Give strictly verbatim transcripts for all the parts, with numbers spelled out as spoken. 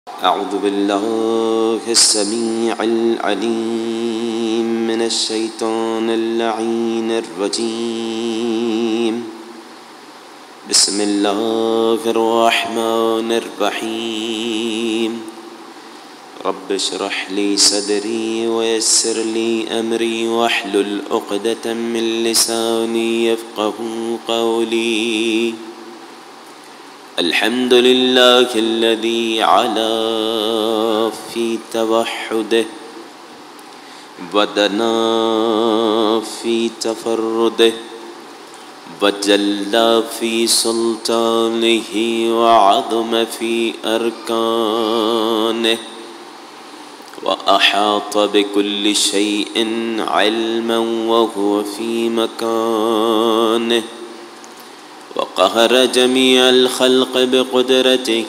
أعوذ بالله السميع العليم من الشيطان اللعين الرجيم. بسم الله الرحمن الرحيم. رب اشرح لي صدري ويسر لي أمري واحلل عقدة من لساني يفقه قولي. الحمد لله الذي علا في توحده ودنا في تفرده وجل في سلطانه وعظم في أركانه وأحاط بكل شيء علما وهو في مكانه وقهر جميع الخلق بقدرته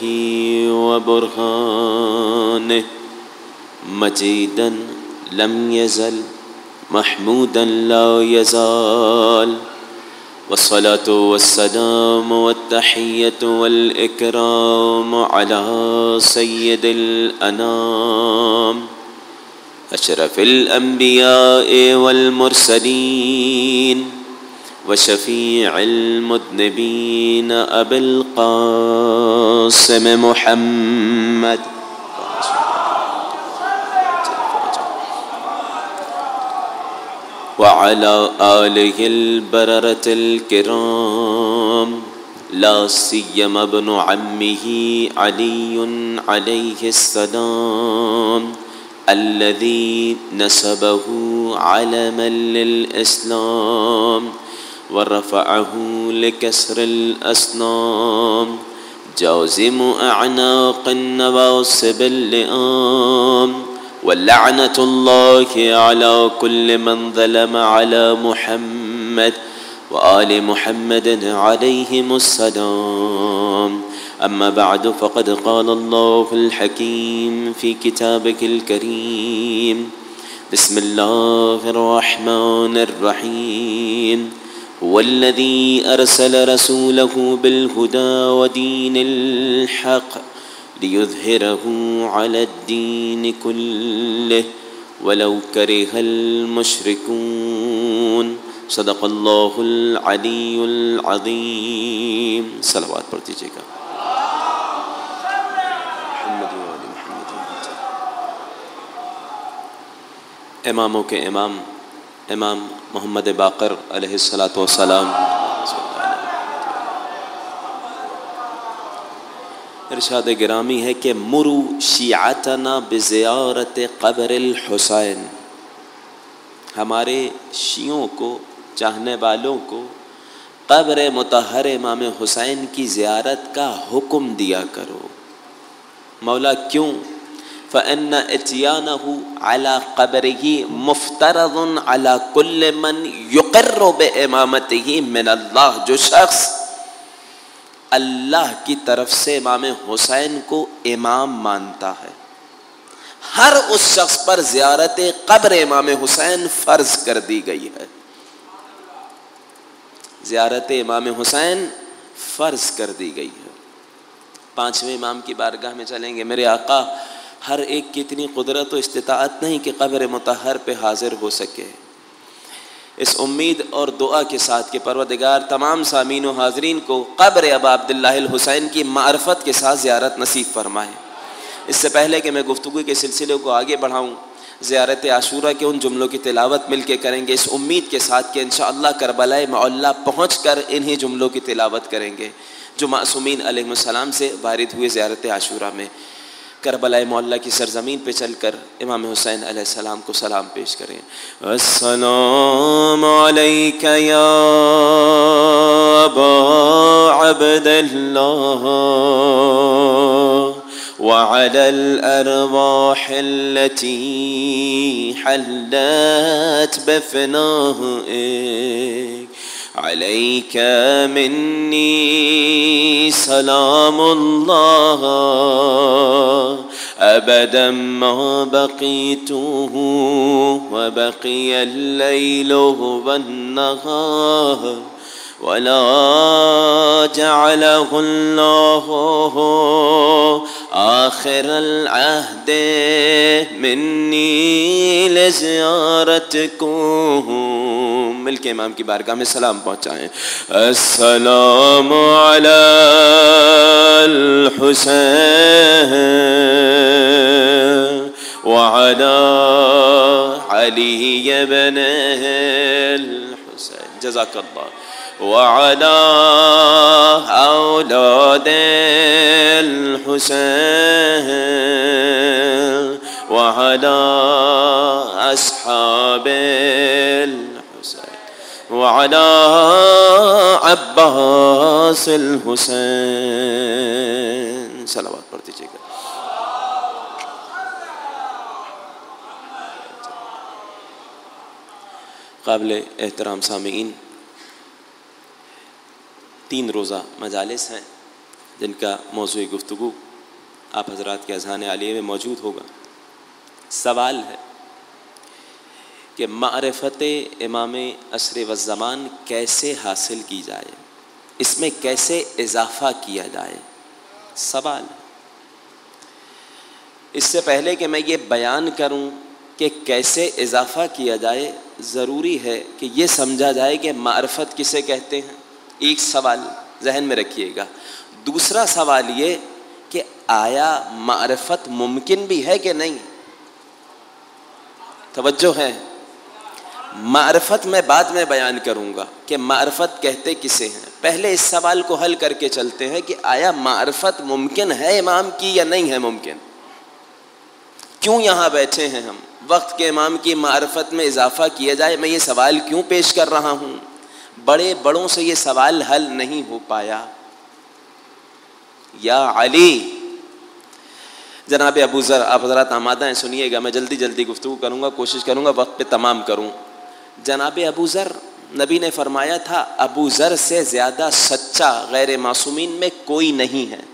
وبرهانه. مجيدا لم يزل محمودا لا يزال. والصلاة والسلام والتحية والإكرام على سيد الأنام أشرف الأنبياء والمرسلين وشفيع المذنبين أبي القاسم محمد وعلى آله البررة الكرام، لا سيما ابن عمه علي عليه السلام الذي نسبه علما للإسلام ورفعه لكسر الأصنام، جازم أعناق النواصب اللئام. ولعنة الله على كل من ظلم على محمد وآل محمد عليهم السلام. أما بعد، فقد قال الله الحكيم في كتابك الكريم: بسم الله الرحمن الرحيم. هو الذي أرسل رسوله بالهدى ودين الحق ليظهره على الدين كله ولو كره المشركون. صدق الله العلي العظيم. सलवात पढ़ दीजिएगा। इमामों के इमाम इमाम मोहम्मद बाकर अलैहिस्सलातु वस्सलाम इरशाद गिरामी है कि मुरु शियातना बिज़ियारत क़ब्रिल हुसैन, हमारे शियों को, चाहने वालों को क़ब्र मुतहर इमाम हुसैन की ज़ियारत का हुक्म दिया करो। मौला क्यों? फ़अन्न इत्यानहु अला क़ब्रिही मुफ्तरज़ुन अला कुल्ल मन युक़र्रु बिइमामतिही मिनल्लाह, जो शख्स अल्लाह की तरफ से इमाम हुसैन को इमाम मानता है, हर उस शख्स पर ज़ियारत क़ब्र इमाम हुसैन फ़र्ज कर दी गई है। ज़ियारत इमाम हुसैन फ़र्ज कर दी गई है। पाँचवें इमाम की बारगाह में चलेंगे। मेरे आका हर एक की इतनी कुदरत व इस्तिताअत नहीं कि क़ब्र मुतहर पे हाजिर हो सके। इस उम्मीद और दुआ के साथ कि परवरदिगार तमाम सामीन व हाज़रीन को क़ब्र अबा अब्दुल्लाहिल हुसैन की मारफत के साथ ज़ियारत नसीब फरमाए। इससे पहले कि मैं गुफ्तगू के सिलसिले को आगे बढ़ाऊँ, ज़ियारत आशूरा के उन जुमलों की तिलावत मिल के करेंगे, इस उम्मीद के साथ कि इंशाअल्लाह करबलाए मौला पहुँच कर इन्हीं जुमलों की तिलावत करेंगे जो मासूमीन अलैहिमुस्सलाम से वारिद हुए ज़ियारत आशूरा में। करबलाए मौला की सरज़मीन पे चलकर इमाम हुसैन अलैहिस्सलाम को सलाम पेश करें। अस्सलामु अलैका या अबा अब्दुल्लाह व अलल अरवाहिल्लती हल्लत बिफ़नाइक अलैका मिन्नी सलामुल्लाह अबदम मा बक़ीतुहु व बक़ियल लैलु वन्नहार वला जअलहुल्लाहु आखिरल अहदे मिन्नी लिज़ियारतिकुम। मिलके इमाम की बारगाह में सलाम पहुँचाएँ। अस्सलामु अलल हुसैन व अला अली इब्निल हुसैन। जज़ाकल्लाह। व अला औलादिल हुसैन व अला अस्हाबिल हुसैन व अला अब्बासिल हुसैन। सलावत पढ़ दीजिएगा। काबिल एहतराम सामीईन, तीन रोज़ा मजालिस हैं जिनका मौज़ूए गुफ्तगू आप हज़रात के अज़हान आलिया में मौजूद होगा। सवाल है कि मारिफ़त इमाम असर व ज़मान कैसे हासिल की जाए, इसमें कैसे इजाफ़ा किया जाए, सवाल है। इससे पहले कि मैं ये बयान करूं कि कैसे इजाफ़ा किया जाए, ज़रूरी है कि ये समझा जाए कि मारिफ़त किसे कहते हैं। एक सवाल जहन में रखिएगा। दूसरा सवाल ये कि आया मारिफ़त मुमकिन भी है कि नहीं। तवज्जो है, मारिफ़त मैं बाद में बयान करूँगा कि मारिफ़त कहते किसे हैं। पहले इस सवाल को हल करके चलते हैं कि आया मारिफ़त मुमकिन है इमाम की या नहीं है मुमकिन। क्यों यहाँ बैठे हैं हम, वक्त के इमाम की मारिफ़त में इजाफ़ा किया जाए, मैं ये सवाल क्यों पेश कर रहा हूँ। बड़े बड़ों से ये सवाल हल नहीं हो पाया। या अली, जनाब अबू ज़र, आप हज़रात आमादा हैं, सुनिएगा। मैं जल्दी जल्दी गुफ्तगू करूँगा, कोशिश करूँगा वक्त पे तमाम करूँ। जनाब अबू ज़र, नबी ने फरमाया था अबू ज़र से ज़्यादा सच्चा गैर मासूमीन में कोई नहीं है।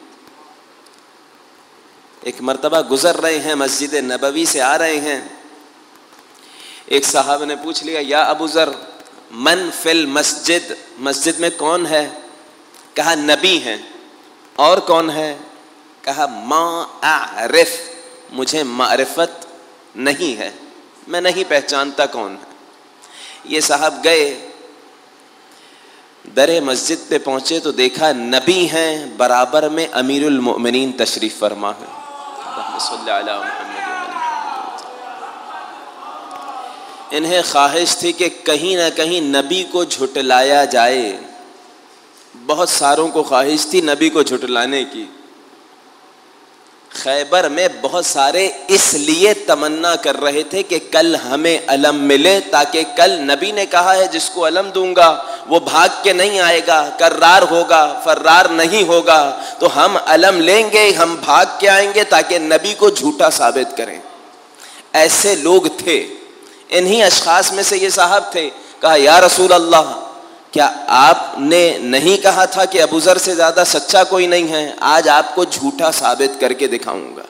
एक मर्तबा गुज़र रहे हैं, मस्जिद नबवी से आ रहे हैं, एक साहब ने पूछ लिया या अबू ज़र मन फिल मस्जिद, मस्जिद में कौन है। कहा नबी हैं। और कौन है। कहा मा आरिफ, मुझे मारिफत नहीं है, मैं नहीं पहचानता कौन है। ये साहब गए, दरे मस्जिद पे पहुंचे तो देखा नबी हैं, बराबर में अमीरुल मोमिनीन तशरीफ फरमा है। इन्हें ख्वाहिश थी कि कहीं ना कहीं नबी को झुटलाया जाए। बहुत सारों को ख्वाहिश थी नबी को झुटलाने की। खैबर में बहुत सारे इसलिए तमन्ना कर रहे थे कि कल हमें अलम मिले, ताकि कल नबी ने कहा है जिसको अलम दूंगा वो भाग के नहीं आएगा, कर्रार होगा, फर्रार नहीं होगा, तो हम अलम लेंगे, हम भाग के आएंगे ताकि नबी को झूठा साबित करें। ऐसे लोग थे। इन्हीं अशखास में से ये साहब थे। कहा या रसूल अल्लाह, क्या आपने नहीं कहा था कि अबू ज़र से ज़्यादा सच्चा कोई नहीं है। आज आपको झूठा साबित करके दिखाऊंगा,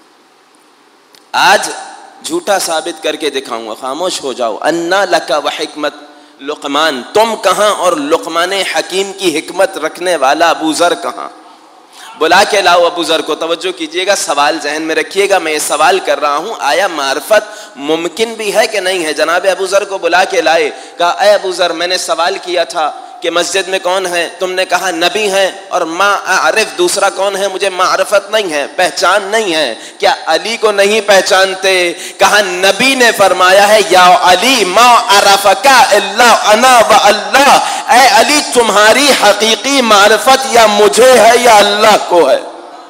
आज झूठा साबित करके दिखाऊंगा। खामोश हो जाओ। अन्ना लका व हिकमत लुक़मान, तुम कहाँ और लुक़मान हकीम की हिकमत रखने वाला अबू ज़र कहाँ। बुला के लाओ अबू ज़र को। तवज्जो कीजिएगा, सवाल जहन में रखिएगा। मैं ये सवाल कर रहा हूँ आया मारिफत मुमकिन भी है कि नहीं है। जनाब अबू ज़र को बुला के लाए। कहा अय अबू ज़र, मैंने सवाल किया था कि मस्जिद में कौन है, तुमने कहा नबी हैं, और मा आरिफ दूसरा कौन है, मुझे मारिफत नहीं है, पहचान नहीं है। क्या अली को नहीं पहचानते। कहा नबी ने फरमाया है या अली मा अरफका इल्ला अना व अल्लाह, ऐ अली तुम्हारी हकीकी मारिफत या मुझे है या अल्लाह को है।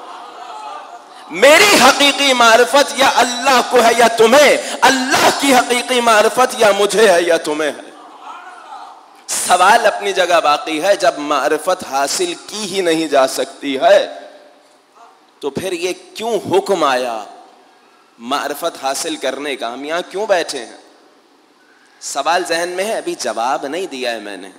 मेरी हकीकी मारिफत या अल्लाह को है या तुम्हें, अल्लाह की हकीकी मारिफत या मुझे है या तुम्हें है। सवाल अपनी जगह बाकी है। जब मारिफत हासिल की ही नहीं जा सकती है तो फिर ये क्यों हुक्म आया मारिफत हासिल करने का। हम यहां क्यों बैठे हैं, सवाल जहन में है, अभी जवाब नहीं दिया है मैंने।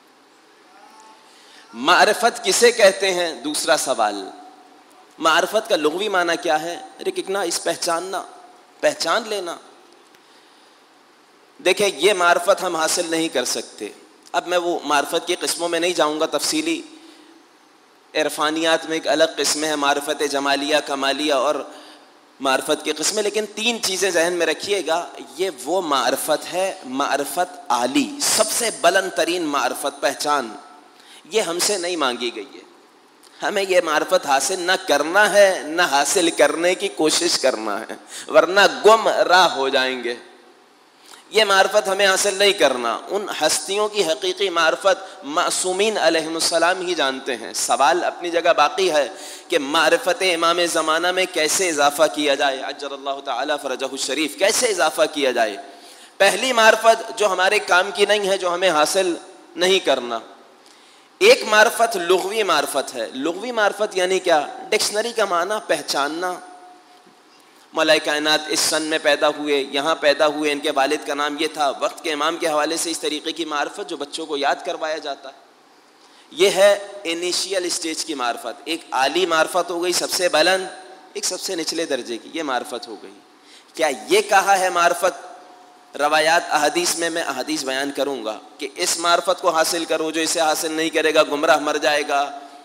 मारिफत किसे कहते हैं, दूसरा सवाल। मारिफत का लुग़वी माना क्या है। रिकग्नाइज, पहचानना, पहचान लेना। देखिए ये मारिफत हम हासिल नहीं कर सकते। अब मैं वो मार्फत की किस्मों में नहीं जाऊँगा, तफसीली इरफानियात में एक अलग किस्में हैं, मार्फत जमालिया, कमालिया और मार्फत की किस्में, लेकिन तीन चीज़ें जहन में रखिएगा। ये वो मार्फत है, मार्फत आली, सबसे बुलंद तरीन मार्फत, पहचान, ये हमसे नहीं मांगी गई है। हमें ये मार्फत हासिल न करना है, न हासिल करने की कोशिश करना है, वरना गुम राह हो जाएंगे। ये मार्फत हमें हासिल नहीं करना। उन हस्तियों की हकीकी मार्फत मासूमीन अलैहिमुस्सलाम ही जानते हैं। सवाल अपनी जगह बाकी है कि मार्फत इमाम ज़माना में कैसे इजाफ़ा किया जाए, अज्जलल्लाहु ताला फ़रजहु शरीफ, कैसे इजाफ़ा किया जाए। पहली मार्फत जो हमारे काम की नहीं है, जो हमें हासिल नहीं करना, एक मार्फत लुग़वी मार्फत है। लुग़वी मार्फत यानी क्या? डिक्शनरी का माना पहचानना। मौलाए कायनात इस सन में पैदा हुए, यहाँ पैदा हुए, इनके वालिद का नाम ये था, वक्त के इमाम के हवाले से इस तरीके की मार्फत जो बच्चों को याद करवाया जाता है, ये है इनिशियल स्टेज की मार्फत। एक आली मार्फत हो गई सबसे बुलंद, एक सबसे निचले दर्जे की, ये मार्फत हो गई। क्या ये कहा है मार्फत? रवायात अहदीस में मैं अहदीस बयान करूँगा कि इस मार्फत को हासिल करो, जो इसे हासिल नहीं करेगा गुमराह मर जाएगा।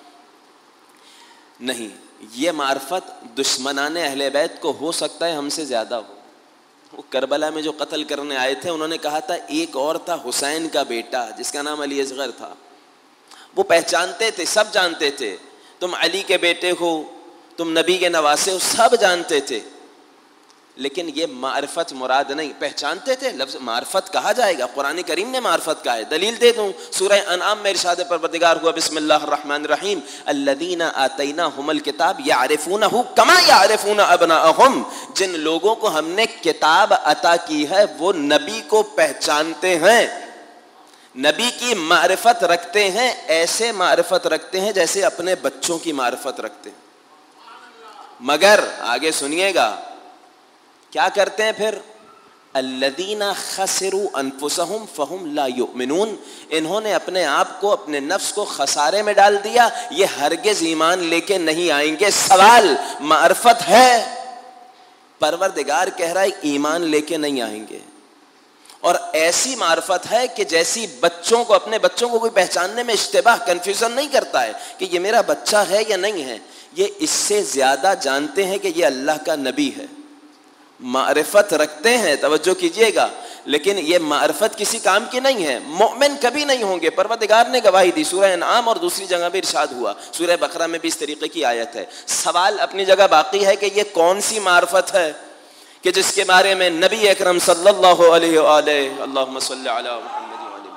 नहीं, ये मार्फत दुश्मनाने अहले बैत को हो सकता है हमसे ज़्यादा हो। वो करबला में जो कत्ल करने आए थे, उन्होंने कहा था एक और था हुसैन का बेटा जिसका नाम अली असगर था। वो पहचानते थे, सब जानते थे, तुम अली के बेटे हो, तुम नबी के नवासे हो, सब जानते थे, लेकिन ये मार्फत मुराद नहीं। पहचानते थे, लफ्ज़ मार्फत कहा जाएगा, कुरान करीम ने मार्फत कहा है। दलील दे दूँ, सूरह अनआम में इरशाद परवरदिगार हुआ बिस्मिल्लाहिर रहमानिर रहीम, अल्लज़ीना आतैनाहुमुल किताब यअरिफूनहु कमा यअरिफून अबनाअहुम, जिन लोगों को हमने किताब अता की है वो नबी को पहचानते हैं, नबी की मार्फत रखते हैं, ऐसे मार्फत रखते हैं जैसे अपने बच्चों की मार्फत रखते हैं। मगर आगे सुनिएगा क्या करते हैं फिर? अल्लज़ीना खसिरू अनफुसहुम फहुम ला युमिनून, इन्होंने अपने आप को, अपने नफ्स को खसारे में डाल दिया, ये हरगिज़ ईमान लेके नहीं आएंगे। सवाल, मार्फत है, परवरदिगार कह रहा है ईमान लेके नहीं आएंगे, और ऐसी मार्फत है कि जैसी बच्चों को, अपने बच्चों को कोई पहचानने में इश्तिबाह, कंफ्यूजन नहीं करता है कि ये मेरा बच्चा है या नहीं है, ये इससे ज़्यादा जानते हैं कि ये अल्लाह का नबी है। मारिफत रखते हैं, तवज्जो कीजिएगा, लेकिन ये मारिफत किसी काम की नहीं है। मोमिन कभी नहीं होंगे, परवरदिगार ने गवाही दी, सूरह अनआम और दूसरी जगह भी इरशाद हुआ, सूरह बकरा में भी इस तरीके की आयत है। सवाल अपनी जगह बाकी है कि ये कौन सी मारिफत है कि जिसके बारे में नबी अकरम सल्लल्लाहु अलैहि अल्लाहुम्मा सल्लि अला मुहम्मद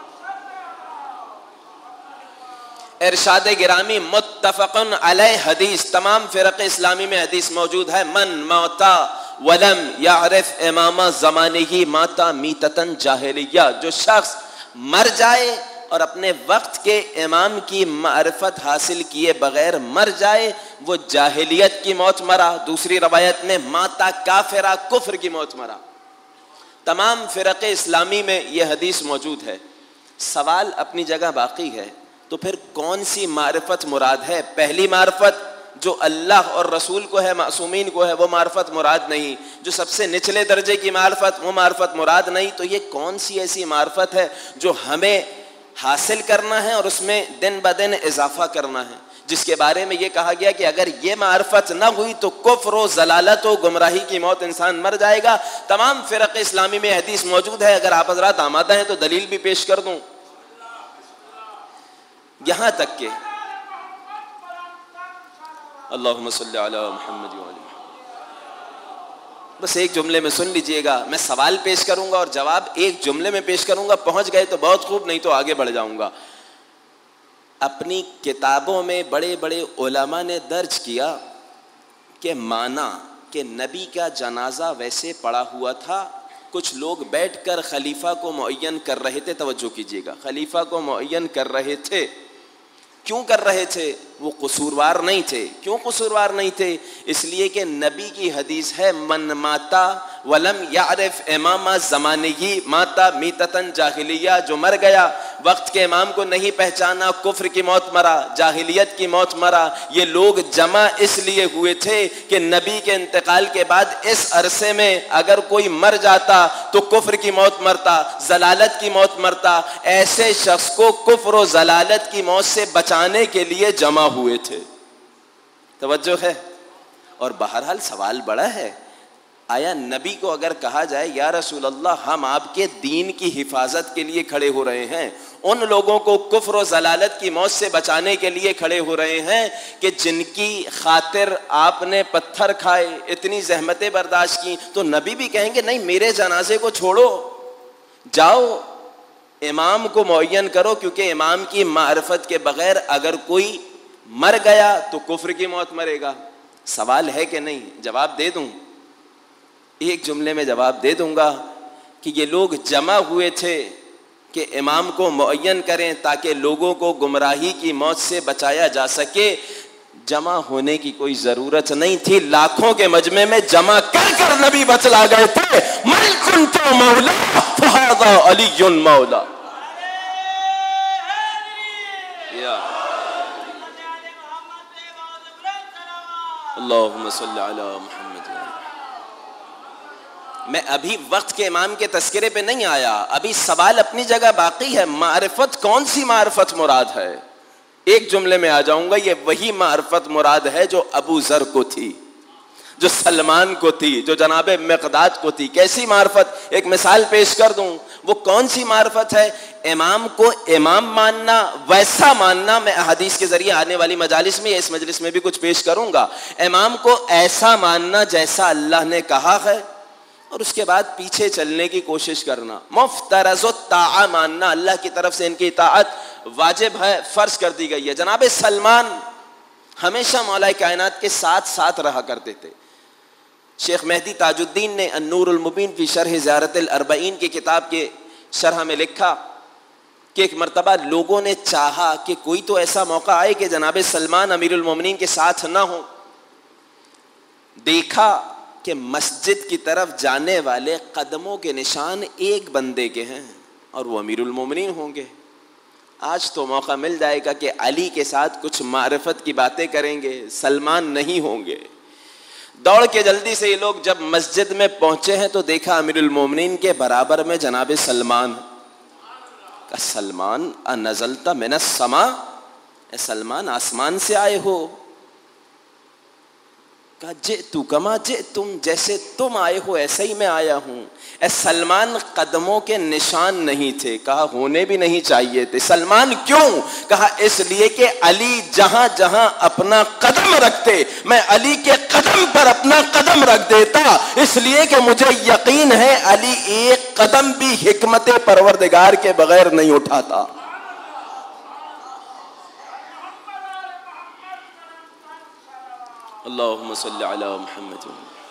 इरशाद गिरामी मुत्तफ़क़ुन अलैह हदीस, तमाम फ़िरक़े इस्लामी में हदीस मौजूद है, मन मौता वलम यारिफ इमामा ज़मानिही माता मीततन जाहिलिया, जो शख्स मर जाए और अपने वक्त के इमाम की मारिफत हासिल किए बगैर मर जाए, वो जाहिलियत की मौत मरा। दूसरी रवायत में माता काफिरा, कुफ्र की मौत मरा। तमाम फ़िरक़े इस्लामी में यह हदीस मौजूद है। सवाल अपनी जगह बाकी है, तो फिर कौन सी मारिफत मुराद है? पहली मारिफत जो अल्लाह और रसूल को है, मासूमीन को है, वो मार्फत मुराद नहीं। जो सबसे निचले दर्जे की मार्फत, वो मार्फत मुराद नहीं। तो ये कौन सी ऐसी मार्फत है जो हमें हासिल करना है और उसमें दिन ब दिन इजाफा करना है, जिसके बारे में ये कहा गया कि अगर ये मार्फत ना हुई तो कुफ्र व ज़लालत व गुमराही की मौत इंसान मर जाएगा। तमाम फ़िरक़े इस्लामी में हदीस मौजूद है, अगर आप हज़रात आमादा हैं तो दलील भी पेश कर दूँ। यहाँ तक के अल्लाहुम्मा सल्लि अला मुहम्मद व अली, बस एक जुमले में सुन लीजिएगा। मैं सवाल पेश करूंगा और जवाब एक जुमले में पेश करूंगा, पहुंच गए तो बहुत खूब, नहीं तो आगे बढ़ जाऊंगा। अपनी किताबों में बड़े बड़े उलमा ने दर्ज किया कि माना कि नबी का जनाजा वैसे पड़ा हुआ था, कुछ लोग बैठकर खलीफा को मुअय्यन कर रहे थे। तवज्जो कीजिएगा, खलीफा को मुअय्यन कर रहे थे। क्यों कर रहे थे? वो कसूरवार नहीं थे। क्यों कसूरवार नहीं थे? इसलिए कि नबी की हदीस है, मन माता वलम यारिफ इमामा ज़मानिही माता मीततन जाहिलिया, जो मर गया वक्त के इमाम को नहीं पहचाना, कुफ्र की मौत मरा, जाहिलियत की मौत मरा। ये लोग जमा इसलिए हुए थे कि नबी के इंतकाल के बाद इस अरसे में अगर कोई मर जाता तो कुफ्र की मौत मरता, जलालत की मौत मरता। ऐसे शख्स को कुफ्र और जलालत की मौत से बचाने के लिए जमा हुए थे। तवज्जो है? और बहरहाल सवाल बड़ा है, आया नबी को अगर कहा जाए या रसूल अल्लाह हम आपके दीन की हिफाजत के लिए खड़े हो रहे हैं, उन लोगों को कुफ्र और जलालत की मौत से बचाने के लिए खड़े हो रहे हैं कि जिनकी खातिर आपने पत्थर खाए, इतनी जहमतें बर्दाश्त की, तो नबी भी कहेंगे नहीं मेरे जनाजे को छोड़ो, जाओ इमाम को मुअय्यन करो, क्योंकि इमाम की मारिफत के बगैर अगर कोई मर गया तो कुफ्र की मौत मरेगा। सवाल है कि नहीं? जवाब दे दूं, एक जुमले में जवाब दे दूंगा कि ये लोग जमा हुए थे कि इमाम को मुअय्यन करें ताकि लोगों को गुमराही की मौत से बचाया जा सके। जमा होने की कोई जरूरत नहीं थी, लाखों के मजमे में जमा कर कर नबी बतला गए थे, मैं कुंतु मौला फहादा अलीयुन मौला। अल्लाहुम्मा सल्ली अला मुहम्मद। मैं अभी वक्त के इमाम के तस्करे पे नहीं आया, अभी सवाल अपनी जगह बाकी है। मारिफत कौन सी मारिफत मुराद है? एक जुमले में आ जाऊंगा, ये वही मारिफत मुराद है जो अबू जर को थी, जो सलमान को थी, जो जनाबे मिक़दाद को थी। कैसी मारिफत? एक मिसाल पेश कर दूं, वो कौन सी मारिफत है? इमाम को इमाम मानना, वैसा मानना। मैं हदीस के जरिए आने वाली मजालिस में, इस मजलिस में भी कुछ पेश करूंगा। इमाम को ऐसा मानना जैसा अल्लाह ने कहा है और उसके बाद पीछे चलने की कोशिश करना। मुफ्तरज़ो ताआ मानना, अल्लाह की तरफ से इनकी इताअत वाजिब है, फर्ज कर दी गई है। जनाबे सलमान हमेशा मौला कायनात के साथ साथ रहा करते थे। शेख मेहदी ताजुद्दीन ने अन्नूरुल मुबीन फी शरह ज़ियारतिल अरबईन की किताब के शरह में लिखा कि एक मरतबा लोगों ने चाहा कि कोई तो ऐसा मौका आए कि जनाबे सलमान अमीरुल मोमिनीन के साथ ना हो। देखा कि मस्जिद की तरफ जाने वाले कदमों के निशान एक बंदे के हैं और वो अमीरुल मोमिनीन होंगे। आज तो मौका मिल जाएगा कि अली के साथ कुछ मारिफत की बातें करेंगे, सलमान नहीं होंगे। दौड़ के जल्दी से ये लोग जब मस्जिद में पहुंचे हैं तो देखा अमीरुल मोमिनीन के बराबर में जनाबे सलमान। का सलमान अनज़लता मिनस समा, सलमान आसमान से आए हो? कहा जे तू कमा जे तुम, जैसे तुम आए हो ऐसे ही मैं आया हूं। ए सलमान कदमों के निशान नहीं थे। कहा होने भी नहीं चाहिए थे। सलमान क्यों? कहा इसलिए कि अली जहां जहां अपना कदम रखते मैं अली के कदम पर अपना कदम रख देता, इसलिए कि मुझे यकीन है अली एक कदम भी हिकमत परवरदिगार के बगैर नहीं उठाता। अल्लाहुम्मा सल्ली अला मुहम्मद।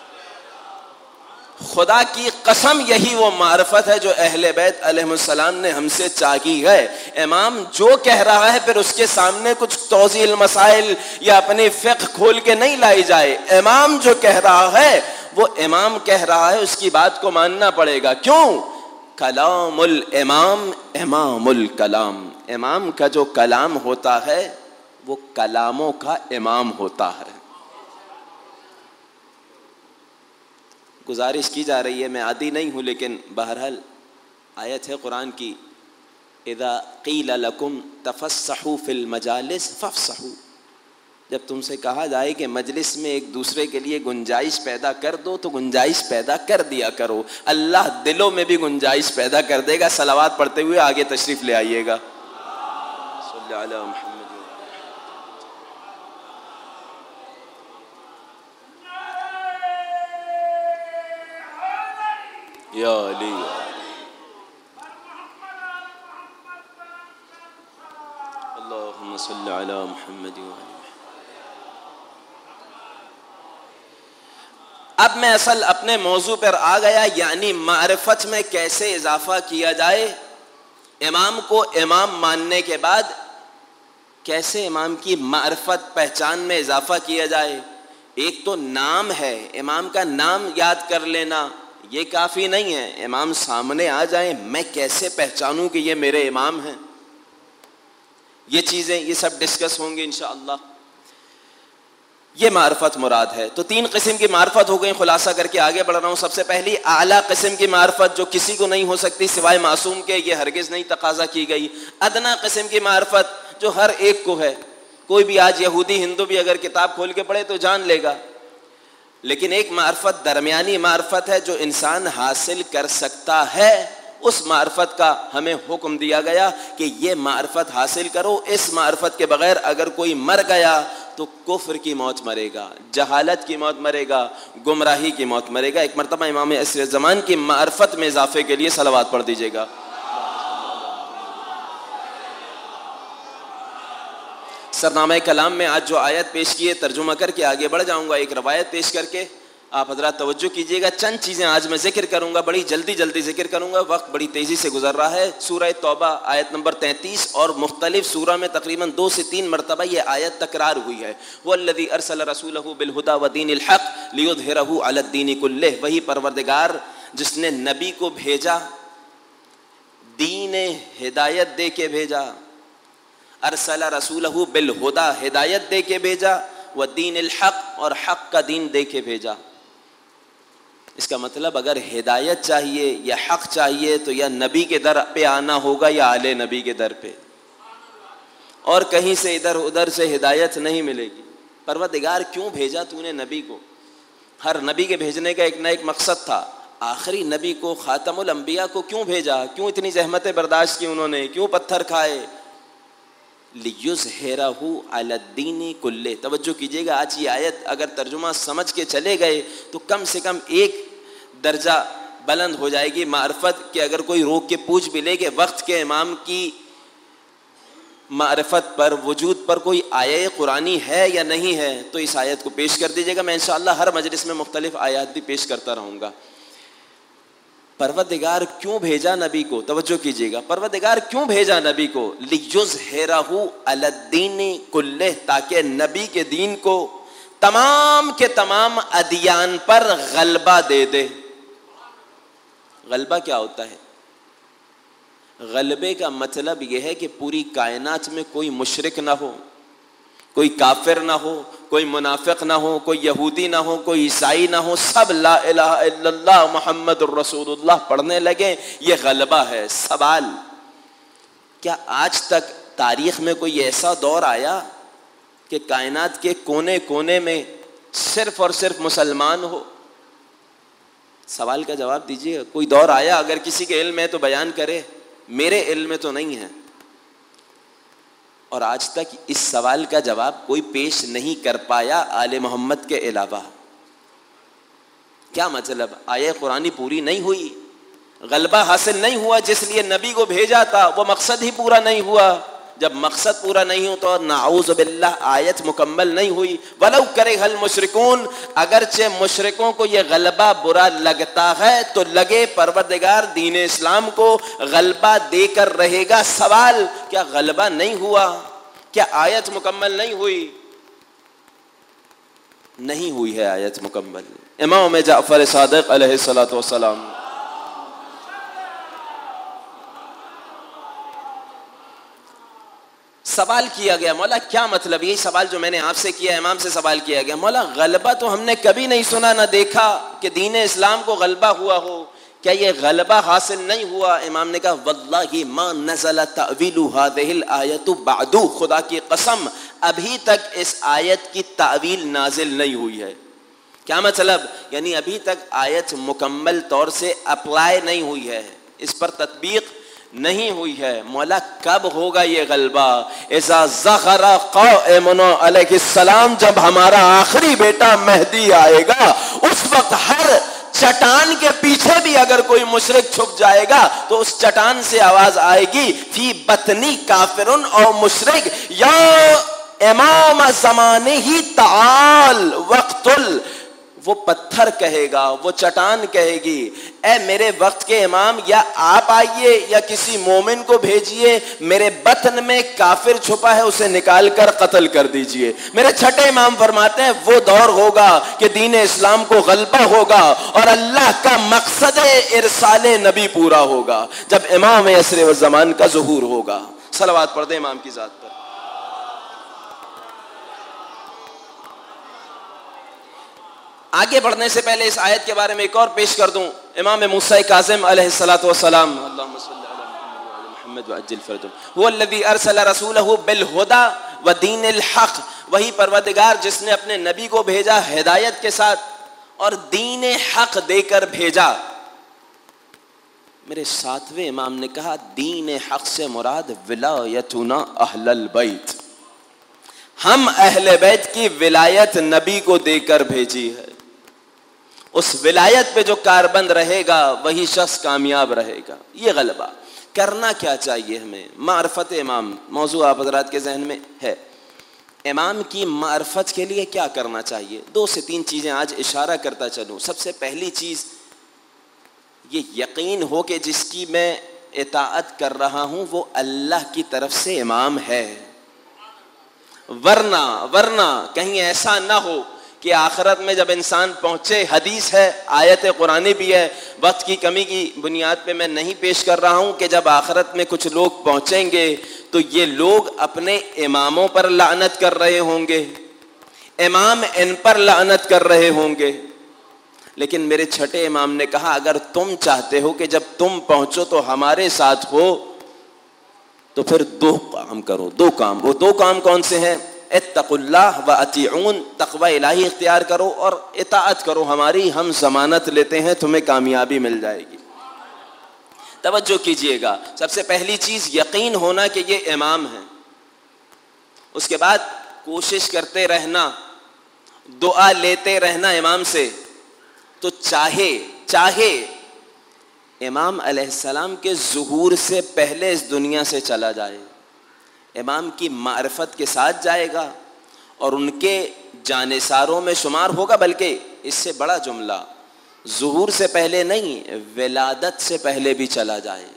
खुदा की कसम यही वो मारिफत है जो अहले बैत अलैहिस्सलाम ने हमसे चाही है। इमाम जो कह रहा है फिर उसके सामने कुछ तौज़ील मसाइल या अपनी फ़िक़्ह खोल के नहीं लाई जाए। इमाम जो कह रहा है वो इमाम कह रहा है, उसकी बात को मानना पड़ेगा। क्यों? कलामुल इमाम इमामुल कलाम। इमाम का जो कलाम होता है वो कलामों का इमाम होता है। गुजारिश की जा रही है, मैं आदी नहीं हूँ, लेकिन बहरहाल आयत है कुरान की, इज़ा क़ील लकुम तफ़स्सहू फ़िल मजालिस फ़फ़्सहू। जब तुमसे कहा जाए कि मजलिस में एक दूसरे के लिए गुंजाइश पैदा कर दो तो गुंजाइश पैदा कर दिया करो। अल्लाह दिलों में भी गुंजाइश पैदा कर देगा। सलावात पढ़ते हुए आगे तशरीफ़ ले आइएगा। सल्लल्लाहु अलैहि वसल्लम। या अली अल्लाहुम्मा सल्ली अला मुहम्मद। अब मैं असल अपने मौजू पर आ गया, यानी मारिफत में कैसे इजाफा किया जाए। इमाम को इमाम मानने के बाद कैसे इमाम की मार्फत पहचान में इजाफा किया जाए। एक तो नाम है, इमाम का नाम याद कर लेना ये काफ़ी नहीं है। इमाम सामने आ जाए, मैं कैसे पहचानूं कि ये मेरे इमाम हैं। ये चीज़ें ये सब डिस्कस होंगे इंशाअल्लाह। ये मार्फत मुराद है। तो तीन किस्म की मार्फत हो गई, खुलासा करके आगे बढ़ रहा हूँ। सबसे पहली आला किस्म की मार्फत जो किसी को नहीं हो सकती सिवाय मासूम के, ये हरगिज़ नहीं तकाजा की गई। अदना किस्म की मार्फत जो हर एक को है, कोई भी आज यहूदी हिंदू भी अगर किताब खोल के पढ़े तो जान लेगा। लेकिन एक मार्फत दरमियानी मार्फत है जो इंसान हासिल कर सकता है। उस मार्फत का हमें हुक्म दिया गया कि ये मार्फत हासिल करो। इस मार्फत के बगैर अगर कोई मर गया तो कुफ्र की मौत मरेगा, जहालत की मौत मरेगा, गुमराही की मौत मरेगा। एक मरतबा इमाम आखिर ज़मान की मार्फत में इजाफे के लिए सलावत पढ़ दीजिएगा। सरनामा कलाम में आज जो आयत पेश की है तर्जुमा करके आगे बढ़ जाऊंगा। एक रवायत पेश करके आप हजरात तवज्जो कीजिएगा। चंद चीज़ें आज मैं जिक्र करूंगा, बड़ी जल्दी जल्दी जिक्र करूंगा, वक्त बड़ी तेज़ी से गुजर रहा है। सूरह तौबा आयत नंबर तैंतीस और मुख्तलिफ सूरा में तकरीबन दो से तीन मरतबा ये आयत तकरार हुई है। वल्लज़ी अरसल रसूलहु बिलहुदा व दीनिल हक़ लियुज़हिरहु अलद्दीनि कुल्लिह। वही परवरदिगार जिसने नबी को भेजा, दीन हिदायत दे के भेजा। अरसल रसूलहु बिलहुदा, हिदायत दे के भेजा, व दीनिल हक़, और हक़ का दीन दे के भेजा। इसका मतलब अगर हिदायत चाहिए या हक़ चाहिए तो या नबी के दर पे आना होगा या आले नबी के दर पे, और कहीं से इधर उधर से हिदायत नहीं मिलेगी। परवरदिगार क्यों भेजा तूने नबी को? हर नबी के भेजने का एक ना एक मकसद था। आखिरी नबी को, ख़ातमुल अंबिया को क्यों भेजा? क्यों इतनी ज़हमतें बर्दाश्त की उन्होंने? क्यों पत्थर खाए? लियुज़हिरहु अलद्दीनि कुल्ले। तवज्जो कीजिएगा, आज ये आयत अगर तर्जुमा समझ के चले गए तो कम से कम एक दर्जा बुलंद हो जाएगी मार्फत के। अगर कोई रोक के पूछ भी ले कि वक्त के इमाम की मार्फत पर, वजूद पर कोई आयत कुरानी है या नहीं है, तो इस आयत को पेश कर दीजिएगा। मैं इंशाअल्लाह हर मजलिस में मुख्तलिफ आयत भी पेश करता रहूँगा। परवरदिगार क्यों भेजा नबी को? तवज्जो कीजिएगा, परवरदिगार क्यों भेजा नबी को? लियुज़हिरहु अलद्दीनि कुल्लिह, ताकि नबी के दीन को तमाम के तमाम अदियान पर गलबा दे दे। गलबा क्या होता है? गलबे का मतलब यह है कि पूरी कायनात में कोई मुशरिक ना हो, कोई काफिर ना हो, कोई मुनाफिक ना हो, कोई यहूदी ना हो, कोई ईसाई ना हो, सब ला इलाहा इल्लल्लाह मुहम्मदुर रसूलुल्लाह पढ़ने लगे। ये गलबा है। सवाल, क्या आज तक तारीख में कोई ऐसा दौर आया कि कायनात के कोने कोने में सिर्फ और सिर्फ मुसलमान हो? सवाल का जवाब दीजिए। कोई दौर आया? अगर किसी के इल्म में तो बयान करे। मेरे इल्म में तो नहीं है, और आज तक इस सवाल का जवाब कोई पेश नहीं कर पाया आले मोहम्मद के अलावा। क्या मतलब? आयत कुरानी पूरी नहीं हुई, गलबा हासिल नहीं हुआ, जिसलिए नबी को भेजा था वो मकसद ही पूरा नहीं हुआ। जब मकसद पूरा नहीं हो तो नाऊज़ बिल्लाह आयत मुकम्मल नहीं हुई। वलौ करिहल मुशरिकून, अगरचे मुशरिकों को ये गलबा बुरा लगता है तो लगे, परवरदिगार दीन इस्लाम को गलबा देकर रहेगा। सवाल, क्या गलबा नहीं हुआ? क्या आयत मुकम्मल नहीं हुई? नहीं हुई है आयत मुकम्मल। इमाम जाफर सादिक अलैहिस्सलातु वस्सलाम सवाल किया गया, मौला क्या मतलब? यही सवाल जो मैंने आपसे किया, इमाम से सवाल किया गया, मौला गलबा तो हमने कभी नहीं सुना ना देखा कि दीन इस्लाम को गलबा हुआ हो, क्या ये गलबा हासिल नहीं हुआ? इमाम ने कहा, वल्लाहि मा नज़ला तावीलु हाज़िहिल आयतु बादु, खुदा की कसम अभी तक इस आयत की तावील नाजिल नहीं हुई है। क्या मतलब? यानी अभी तक आयत मुकम्मल तौर से अप्लाई नहीं हुई है, इस पर तत्बीक नहीं हुई है। मौला कब होगा ये गलबा? इज़ा ज़हरा क़ाइमुन अलैहिस्सलाम, जब हमारा आखिरी बेटा मेहदी आएगा, उस वक्त हर चट्टान के पीछे भी अगर कोई मुशरिक छुप जाएगा तो उस चट्टान से आवाज आएगी, फी बतनी काफिरुन और मुशरिक, या इमाम ज़माने ही ताल वक्तुल, वो पत्थर कहेगा, वो चट्टान कहेगी, ए मेरे वक्त के इमाम, या आप आइए या किसी मोमिन को भेजिए, मेरे बतन में काफिर छुपा है, उसे निकाल कर कत्ल कर दीजिए। मेरे छठे इमाम फरमाते हैं वो दौर होगा कि दीन इस्लाम को गलबा होगा और अल्लाह का मकसद इरसाले नबी पूरा होगा, जब इमाम असर व ज़मान का ज़ुहूर होगा। सलावत पढ़ दे इमाम की ज़ात पर। आगे बढ़ने से पहले इस आयत के बारे में एक और पेश कर दूं। इमाम मूसा काज़िम अलैहिस्सलातु वस्सलाम, अल्लाहुम्मा सल्लि अला मुहम्मद व अज्जिल फरजहु, हुवल्लज़ी अरसला रसूलहु बिल हुदा व दीनिल हक़, वही परवरदिगार जिसने अपने नबी को भेजा हिदायत के साथ और दीन हक़ देकर भेजा। मेरे सातवें इमाम ने कहा दीन हक़ से मुराद विलायतुना अहलल बैत, हम अहले बैत की विलायत नबी को देकर भेजी है। उस विलायत पे जो कारबंद रहेगा वही शख्स कामयाब रहेगा। ये गलबा करना क्या चाहिए हमें? मार्फत इमाम मौजू आप हज़रात के जहन में है। इमाम की मार्फत के लिए क्या करना चाहिए? दो से तीन चीज़ें आज इशारा करता चलूँ। सबसे पहली चीज़ ये यकीन हो कि जिसकी मैं इताअत कर रहा हूँ वो अल्लाह की तरफ से इमाम है, वरना वरना कहीं ऐसा ना हो कि आखिरत में जब इंसान पहुँचे, हदीस है, आयत कुरानी भी है, वक्त की कमी की बुनियाद पे मैं नहीं पेश कर रहा हूँ, कि जब आखिरत में कुछ लोग पहुँचेंगे तो ये लोग अपने इमामों पर लानत कर रहे होंगे, इमाम इन पर लानत कर रहे होंगे। लेकिन मेरे छठे इमाम ने कहा अगर तुम चाहते हो कि जब तुम पहुँचो तो हमारे साथ हो, तो फिर दो काम करो। दो काम, वो दो काम कौन से हैं? इत्तकुल्लाह व अतीऊन, तक़वा इलाही इख्तियार करो और इताअत करो हमारी, हम ज़मानत लेते हैं, तुम्हें कामयाबी मिल जाएगी। तवज्जो कीजिएगा, सबसे पहली चीज़ यकीन होना कि ये इमाम है। उसके बाद कोशिश करते रहना, दुआ लेते रहना इमाम से। तो चाहे चाहे इमाम अलैहिस्सलाम के ज़ुहूर से पहले इस दुनिया से चला जाए, इमाम की मारिफत के साथ जाएगा और उनके जानिसारों में शुमार होगा। बल्कि इससे बड़ा जुमला, ज़ुहूर से पहले नहीं, विलादत से पहले भी चला जाए।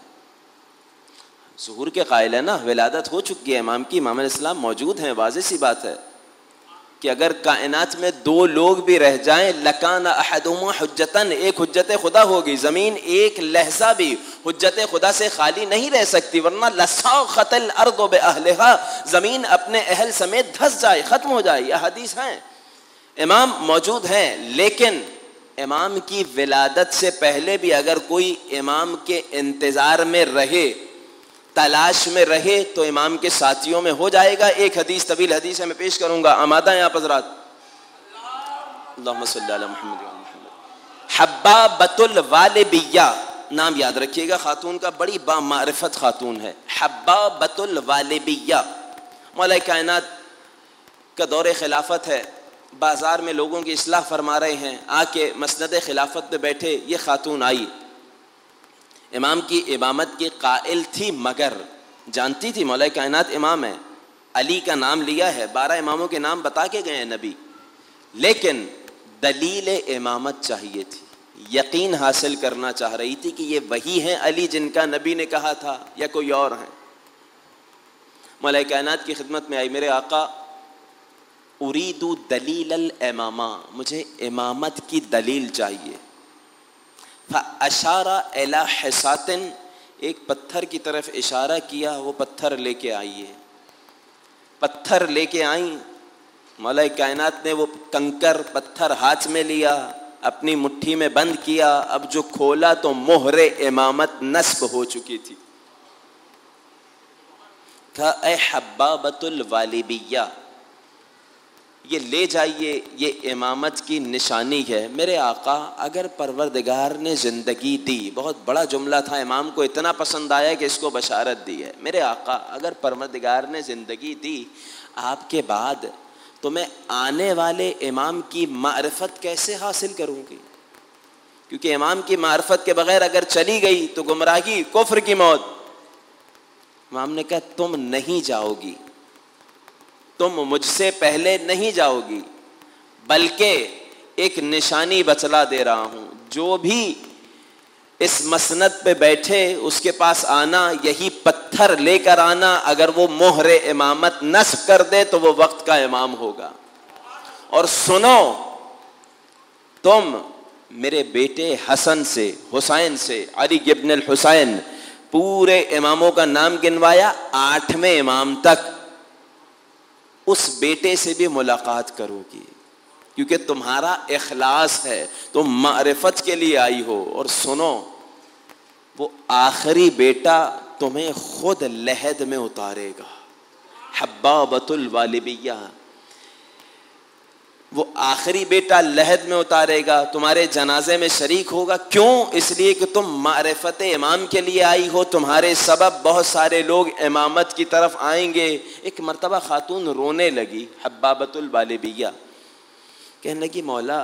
ज़ुहूर के कायल है ना, विलादत हो चुकी है इमाम की, इमाम अलैहिस्सलाम मौजूद हैं। वाज़ेह सी बात है कि अगर कायनात में दो लोग भी रह जाएं, लकाना अहदुहुमा हुज्जतन, एक हुज्जत खुदा होगी। ज़मीन एक लहजा भी हुज्जत खुदा से खाली नहीं रह सकती, वरना लसाखतल अर्दु बिअहलिहा, ज़मीन अपने अहल समेत धस जाए, ख़त्म हो जाए। यह हदीस हैं। इमाम मौजूद हैं, लेकिन इमाम की विलादत से पहले भी अगर कोई इमाम के इंतज़ार में रहे, तलाश में रहे, तो इमाम के साथियों में हो जाएगा। एक हदीस, तवील हदीस है, मैं पेश करूंगा। आमादा हैं आप हज़रात? अल्लाहुम्मा सल्ली अला मुहम्मद व अला मुहम्मद। हब्बाबतुल वालिबिया, नाम याद रखिएगा खातून का, बड़ी बामारिफत खातून है, हब्बाबतुल वालिबिया। मौला कायनात का दौरे खिलाफत है, बाज़ार में लोगों की इस्लाह फरमा रहे हैं, आके मसनद खिलाफत पे बैठे, ये खातून आई। इमाम की इमामत की कायल थी, मगर जानती थी मौला कायनात इमाम है, अली का नाम लिया है, बारह इमामों के नाम बता के गए हैं नबी, लेकिन दलील इमामत चाहिए थी, यकीन हासिल करना चाह रही थी कि ये वही हैं अली जिनका नबी ने कहा था या कोई और हैं। मौला कायनात की खिदमत में आई, मेरे आका उरीदु दलील इमामा, मुझे इमामत की दलील चाहिए। अशारा एला हिसातिन, एक पत्थर की तरफ इशारा किया, वो पत्थर लेके आइए। पत्थर लेके आई, मौला कायनात ने वो कंकर पत्थर हाथ में लिया, अपनी मुट्ठी में बंद किया। अब जो खोला तो मोहरे इमामत नस्ब हो चुकी थी। कहा ए हब्बाबतुल वालिबिया, ये ले जाइए, ये इमामत की निशानी है। मेरे आका अगर परवरदिगार ने ज़िंदगी दी, बहुत बड़ा जुमला था, इमाम को इतना पसंद आया कि इसको बशारत दी है। मेरे आका अगर परवरदिगार ने ज़िंदगी दी आपके बाद, तो मैं आने वाले इमाम की मारिफत कैसे हासिल करूँगी? क्योंकि इमाम की मारिफत के बग़ैर अगर चली गई तो गुमराही, कुफ्र की मौत। इमाम ने कहा तुम नहीं जाओगी, तुम मुझसे पहले नहीं जाओगी, बल्कि एक निशानी बतला दे रहा हूं, जो भी इस मसनद पे बैठे उसके पास आना, यही पत्थर लेकर आना, अगर वो मोहरे इमामत नस्ब कर दे तो वो वक्त का इमाम होगा। और सुनो, तुम मेरे बेटे हसन से, हुसैन से, अली इब्न अल हुसैन, पूरे इमामों का नाम गिनवाया, आठवें इमाम तक उस बेटे से भी मुलाकात करोगी, क्योंकि तुम्हारा इखलास है, तुम मारिफत के लिए आई हो। और सुनो, वो आखिरी बेटा तुम्हें खुद लहद में उतारेगा, हब्बाबतुल वालिबिया, वो आखिरी बेटा लहद में उतारेगा, तुम्हारे जनाजे में शरीक होगा। क्यों? इसलिए कि तुम मारिफत इमाम के लिए आई हो, तुम्हारे सबब बहुत सारे लोग इमामत की तरफ आएंगे। एक मर्तबा खातून रोने लगी, हब्बाबतुल वालिबिया, कहने लगी, मौला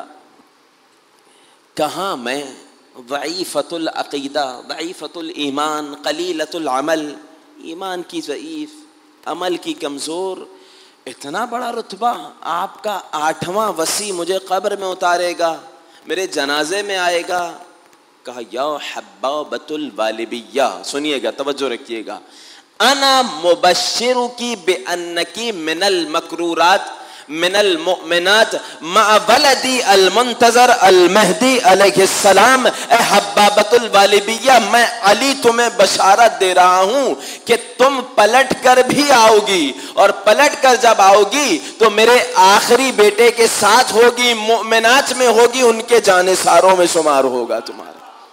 कहाँ मैं ज़ईफ़तुल अक़ीदा, ज़ईफ़तुल ईमान, क़लीलतुल अमल, ईमान की ज़ईफ़, अमल की कमज़ोर, इतना बड़ा रुतबा, आपका आठवां वसी मुझे कब्र में उतारेगा, मेरे जनाजे में आएगा। कहा, या हब्बाबतुल वालिबिया, सुनिएगा, तवज्जो रखिएगा, अना मुबश्शिरुकी बिअन्नकी मिनल मकरूरात मिनल मुमिनात मा वलदी अल मुंतज़र अल महदी अलैहिस्सलाम। ए हब्बाबतुल वालिबिया, मैं अली तुम्हें बशारत दे रहा हूं कि तुम पलट कर भी आओगी, और पलट कर जब आओगी तो मेरे आखिरी बेटे के साथ होगी, मुमिनात में होगी, उनके जानेसारों में शुमार होगा तुम्हारा।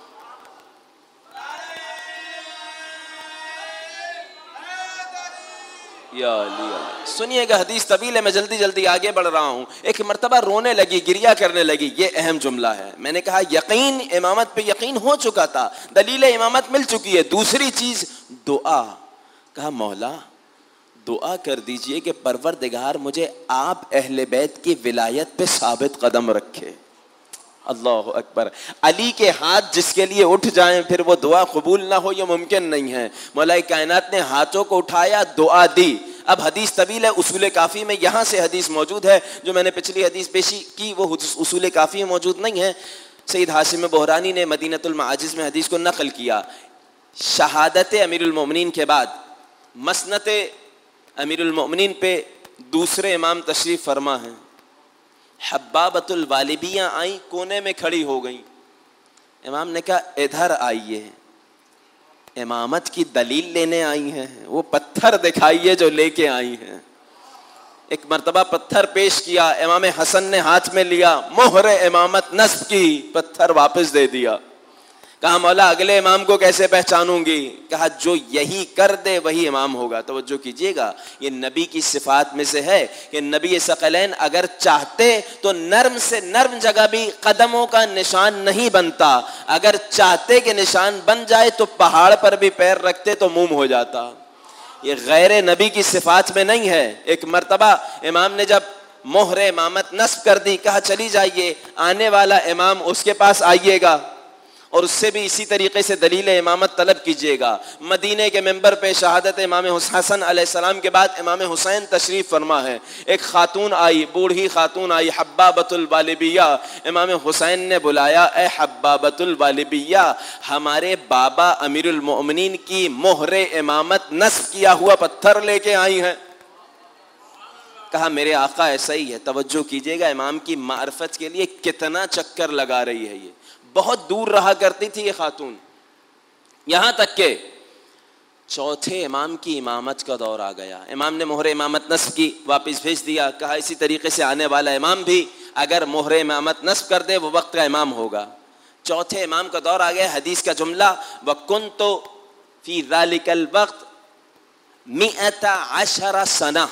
या अली, सुनिएगा, हदीस तवील है, मैं जल्दी जल्दी आगे बढ़ रहा हूं। एक मर्तबा रोने लगी, गिरिया करने लगी, ये अहम जुमला है। मैंने कहा, यकीन, इमामत पे यकीन हो चुका था, दलील इमामत मिल चुकी है। दूसरी चीज दुआ। कहा, मौला दुआ कर दीजिए कि परवरदिगार मुझे आप अहले बैत की विलायत पे साबित कदम रखे। अल्लाह अकबर। अली के हाथ जिसके लिए उठ जाएं, फिर वो दुआ कबूल ना हो, ये मुमकिन नहीं है। मौला कायनात ने हाथों को उठाया, दुआ दी। अब हदीस तवील है, उसूल काफ़ी में यहाँ से हदीस मौजूद है, जो मैंने पिछली हदीस पेशी की वो उसूल काफ़ी में मौजूद नहीं है। सईद हाशिम बहरानी ने मदीनतुल माजिज़ में हदीस को नकल किया। शहादत अमीरुल मोमिनीन के बाद मसनत अमीरुल मोमिनीन पे दूसरे इमाम तशरीफ़ फरमा है। हब्बाबतुल वालिबिया आई, कोने में खड़ी हो गई। इमाम ने कहा, इधर आइए, इमामत की दलील लेने आई हैं, वो पत्थर दिखाइए जो लेके आई हैं। एक मर्तबा पत्थर पेश किया, इमाम हसन ने हाथ में लिया, मोहरे इमामत नस्ब की, पत्थर वापस दे दिया। कहा, मौला अगले इमाम को कैसे पहचानूंगी? कहा, जो यही कर दे वही इमाम होगा। तवज्जो कीजिएगा, ये नबी की सिफात में से है कि नबी सकलैन अगर चाहते तो नर्म से नर्म जगह भी कदमों का निशान नहीं बनता, अगर चाहते कि निशान बन जाए तो पहाड़ पर भी पैर रखते तो मुंह हो जाता। ये गैर नबी की सिफात में नहीं है। एक मर्तबा इमाम ने जब मोहरे इमामत नस्ब कर दी, कहा, चली जाइए, आने वाला इमाम उसके पास आइएगा और उससे भी इसी तरीके से दलील इमामत तलब कीजिएगा। मदीने के मेंबर पे शहादत इमाम हसन अलैहिस्सलाम के बाद इमाम हुसैन तशरीफ़ फरमा है। एक खातून आई, बूढ़ी खातून आई, हब्बाबतुल वालिबिया। इमाम हुसैन ने बुलाया, ए हब्बाबतुल वालिबिया, हमारे बाबा अमीरुल मोमिनीन की मोहरे इमामत नस्ब किया हुआ पत्थर लेके आई हैं। कहा, मेरे आका ऐसा ही है। तवज्जो कीजिएगा, इमाम की मार्फत के लिए कितना चक्कर लगा रही है। ये बहुत दूर रहा करती थी ये खातून, यहां तक के चौथे इमाम की इमामत का दौर आ गया। इमाम ने मोहरे इमामत नस्ब की, वापस भेज दिया। कहा, इसी तरीके से आने वाला इमाम भी अगर मोहरे इमामत नस्ब कर दे वो वक्त का इमाम होगा। चौथे इमाम का दौर आ गया। हदीस का जुमला, वकुन्तु फी ज़ालिकल वक्त मिअता अशरा सना,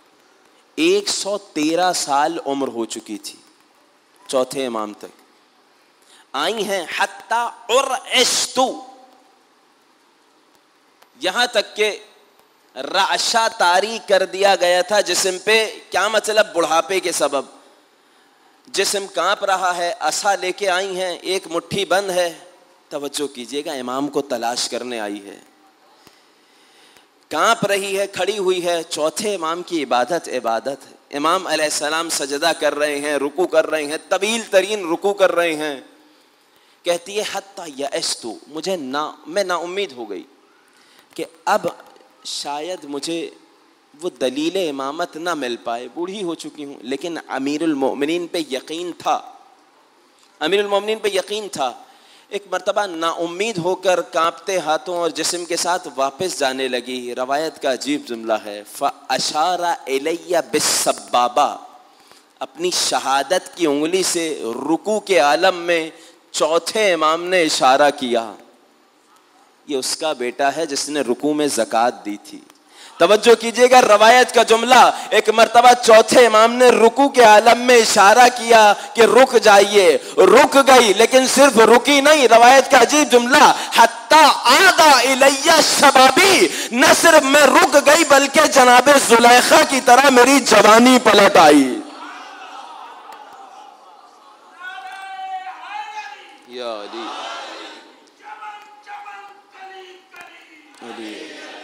एक सौ तेरह साल उम्र हो चुकी थी चौथे इमाम तक। आई हैं हत्ता उर्इश्तु, यहां तक के राशा तारी कर दिया गया था जिस्म पे। क्या मतलब? बुढ़ापे के सबब जिस्म कांप रहा है। असा लेके आई हैं, एक मुट्ठी बंद है। तवज्जो कीजिएगा, इमाम को तलाश करने आई है, कांप रही है, खड़ी हुई है। चौथे इमाम की इबादत इबादत है। इमाम अलैहिस्सलाम सजदा कर रहे हैं, रुकू कर रहे हैं, तवील तरीन रुकू कर रहे हैं। कहती है हत्ता यअस्तु, मुझे ना मैं ना उम्मीद हो गई कि अब शायद मुझे वो दलील इमामत ना मिल पाए, बूढ़ी हो चुकी हूँ। लेकिन अमीरुल मोमिनीन पे यकीन था, अमीरुल मोमिनीन पे यकीन था। एक मर्तबा नाउम्मीद होकर कांपते हाथों और जिस्म के साथ वापस जाने लगी। रवायत का अजीब जुमला है, फ़अशारा इलैया बिस्सब्बाबा, अपनी शहादत की उंगली से रुकू के आलम में चौथे इमाम ने इशारा किया। ये उसका बेटा है जिसने रुकू में ज़कात दी थी। तवज्जो कीजिएगा रवायत का जुमला, एक मर्तबा चौथे इमाम ने रुकू के आलम में इशारा किया कि रुक जाइए, रुक गई। लेकिन सिर्फ रुकी नहीं, रवायत का अजीब जुमला, हत्ता आदा इलैया शबाबी, न सिर्फ मैं रुक गई बल्कि जनाबे जुलैखा की तरह मेरी जवानी पलट आई। या अली अली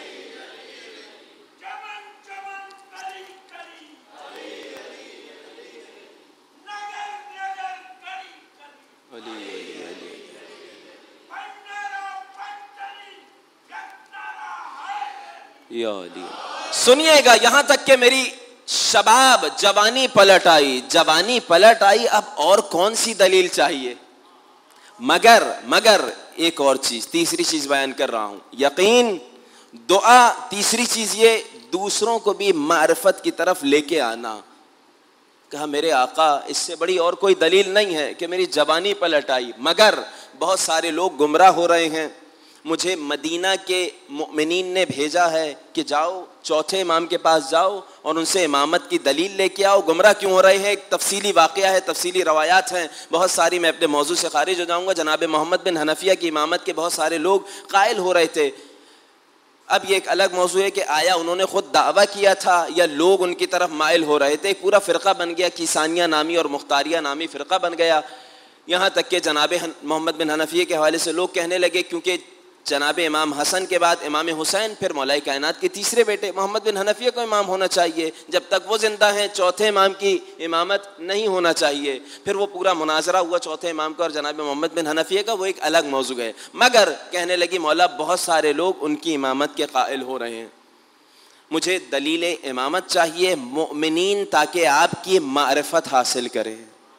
सुनिएगा, यहां तक कि मेरी शबाब जवानी पलट आई, जवानी पलट आई। अब और कौन सी दलील चाहिए? मगर मगर एक और चीज, तीसरी चीज बयान कर रहा हूं, यकीन, दुआ। तीसरी चीज ये, दूसरों को भी मारिफत की तरफ लेके आना। कहा मेरे आका, इससे बड़ी और कोई दलील नहीं है कि मेरी जवानी पलट आई, मगर बहुत सारे लोग गुमराह हो रहे हैं। मुझे मदीना के मुमिनीन ने भेजा है कि जाओ चौथे इमाम के पास जाओ और उनसे इमामत की दलील लेके आओ। गुमराह क्यों हो रहे हैं? एक तफसीली वाक़या है, तफसीली रवायात हैं बहुत सारी। मैं अपने मौजू से खारिज हो जाऊँगा। जनाब मोहम्मद बिन हनफिया की इमामत के बहुत सारे लोग कायल हो रहे थे। अब ये एक अलग मौजू है कि आया उन्होंने खुद दावा किया था या लोग उनकी तरफ माइल हो रहे थे। एक पूरा फ़िरका बन गया, किसानिया नामी और मुख्तारिया नामी फ़िरका बन गया। यहाँ तक कि जनाब मोहम्मद बिन हनफिया के हवाले से लोग कहने लगे, क्योंकि जनाब इमाम हसन के बाद इमाम हुसैन फिर मौलाई कायनात के तीसरे बेटे मोहम्मद बिन हनफिया को इमाम होना चाहिए, जब तक वो जिंदा हैं चौथे इमाम की इमामत नहीं होना चाहिए। फिर वो पूरा मुनाजरा हुआ चौथे इमाम का और जनाब मोहम्मद बिन हनफिया का, वो एक अलग मौजू है। मगर कहने लगी मौला बहुत सारे लोग उनकी इमामत के कायल हो रहे हैं, मुझे दलील इमामत चाहिए मुमिनीन, ताकि आपकी मारिफत हासिल करें।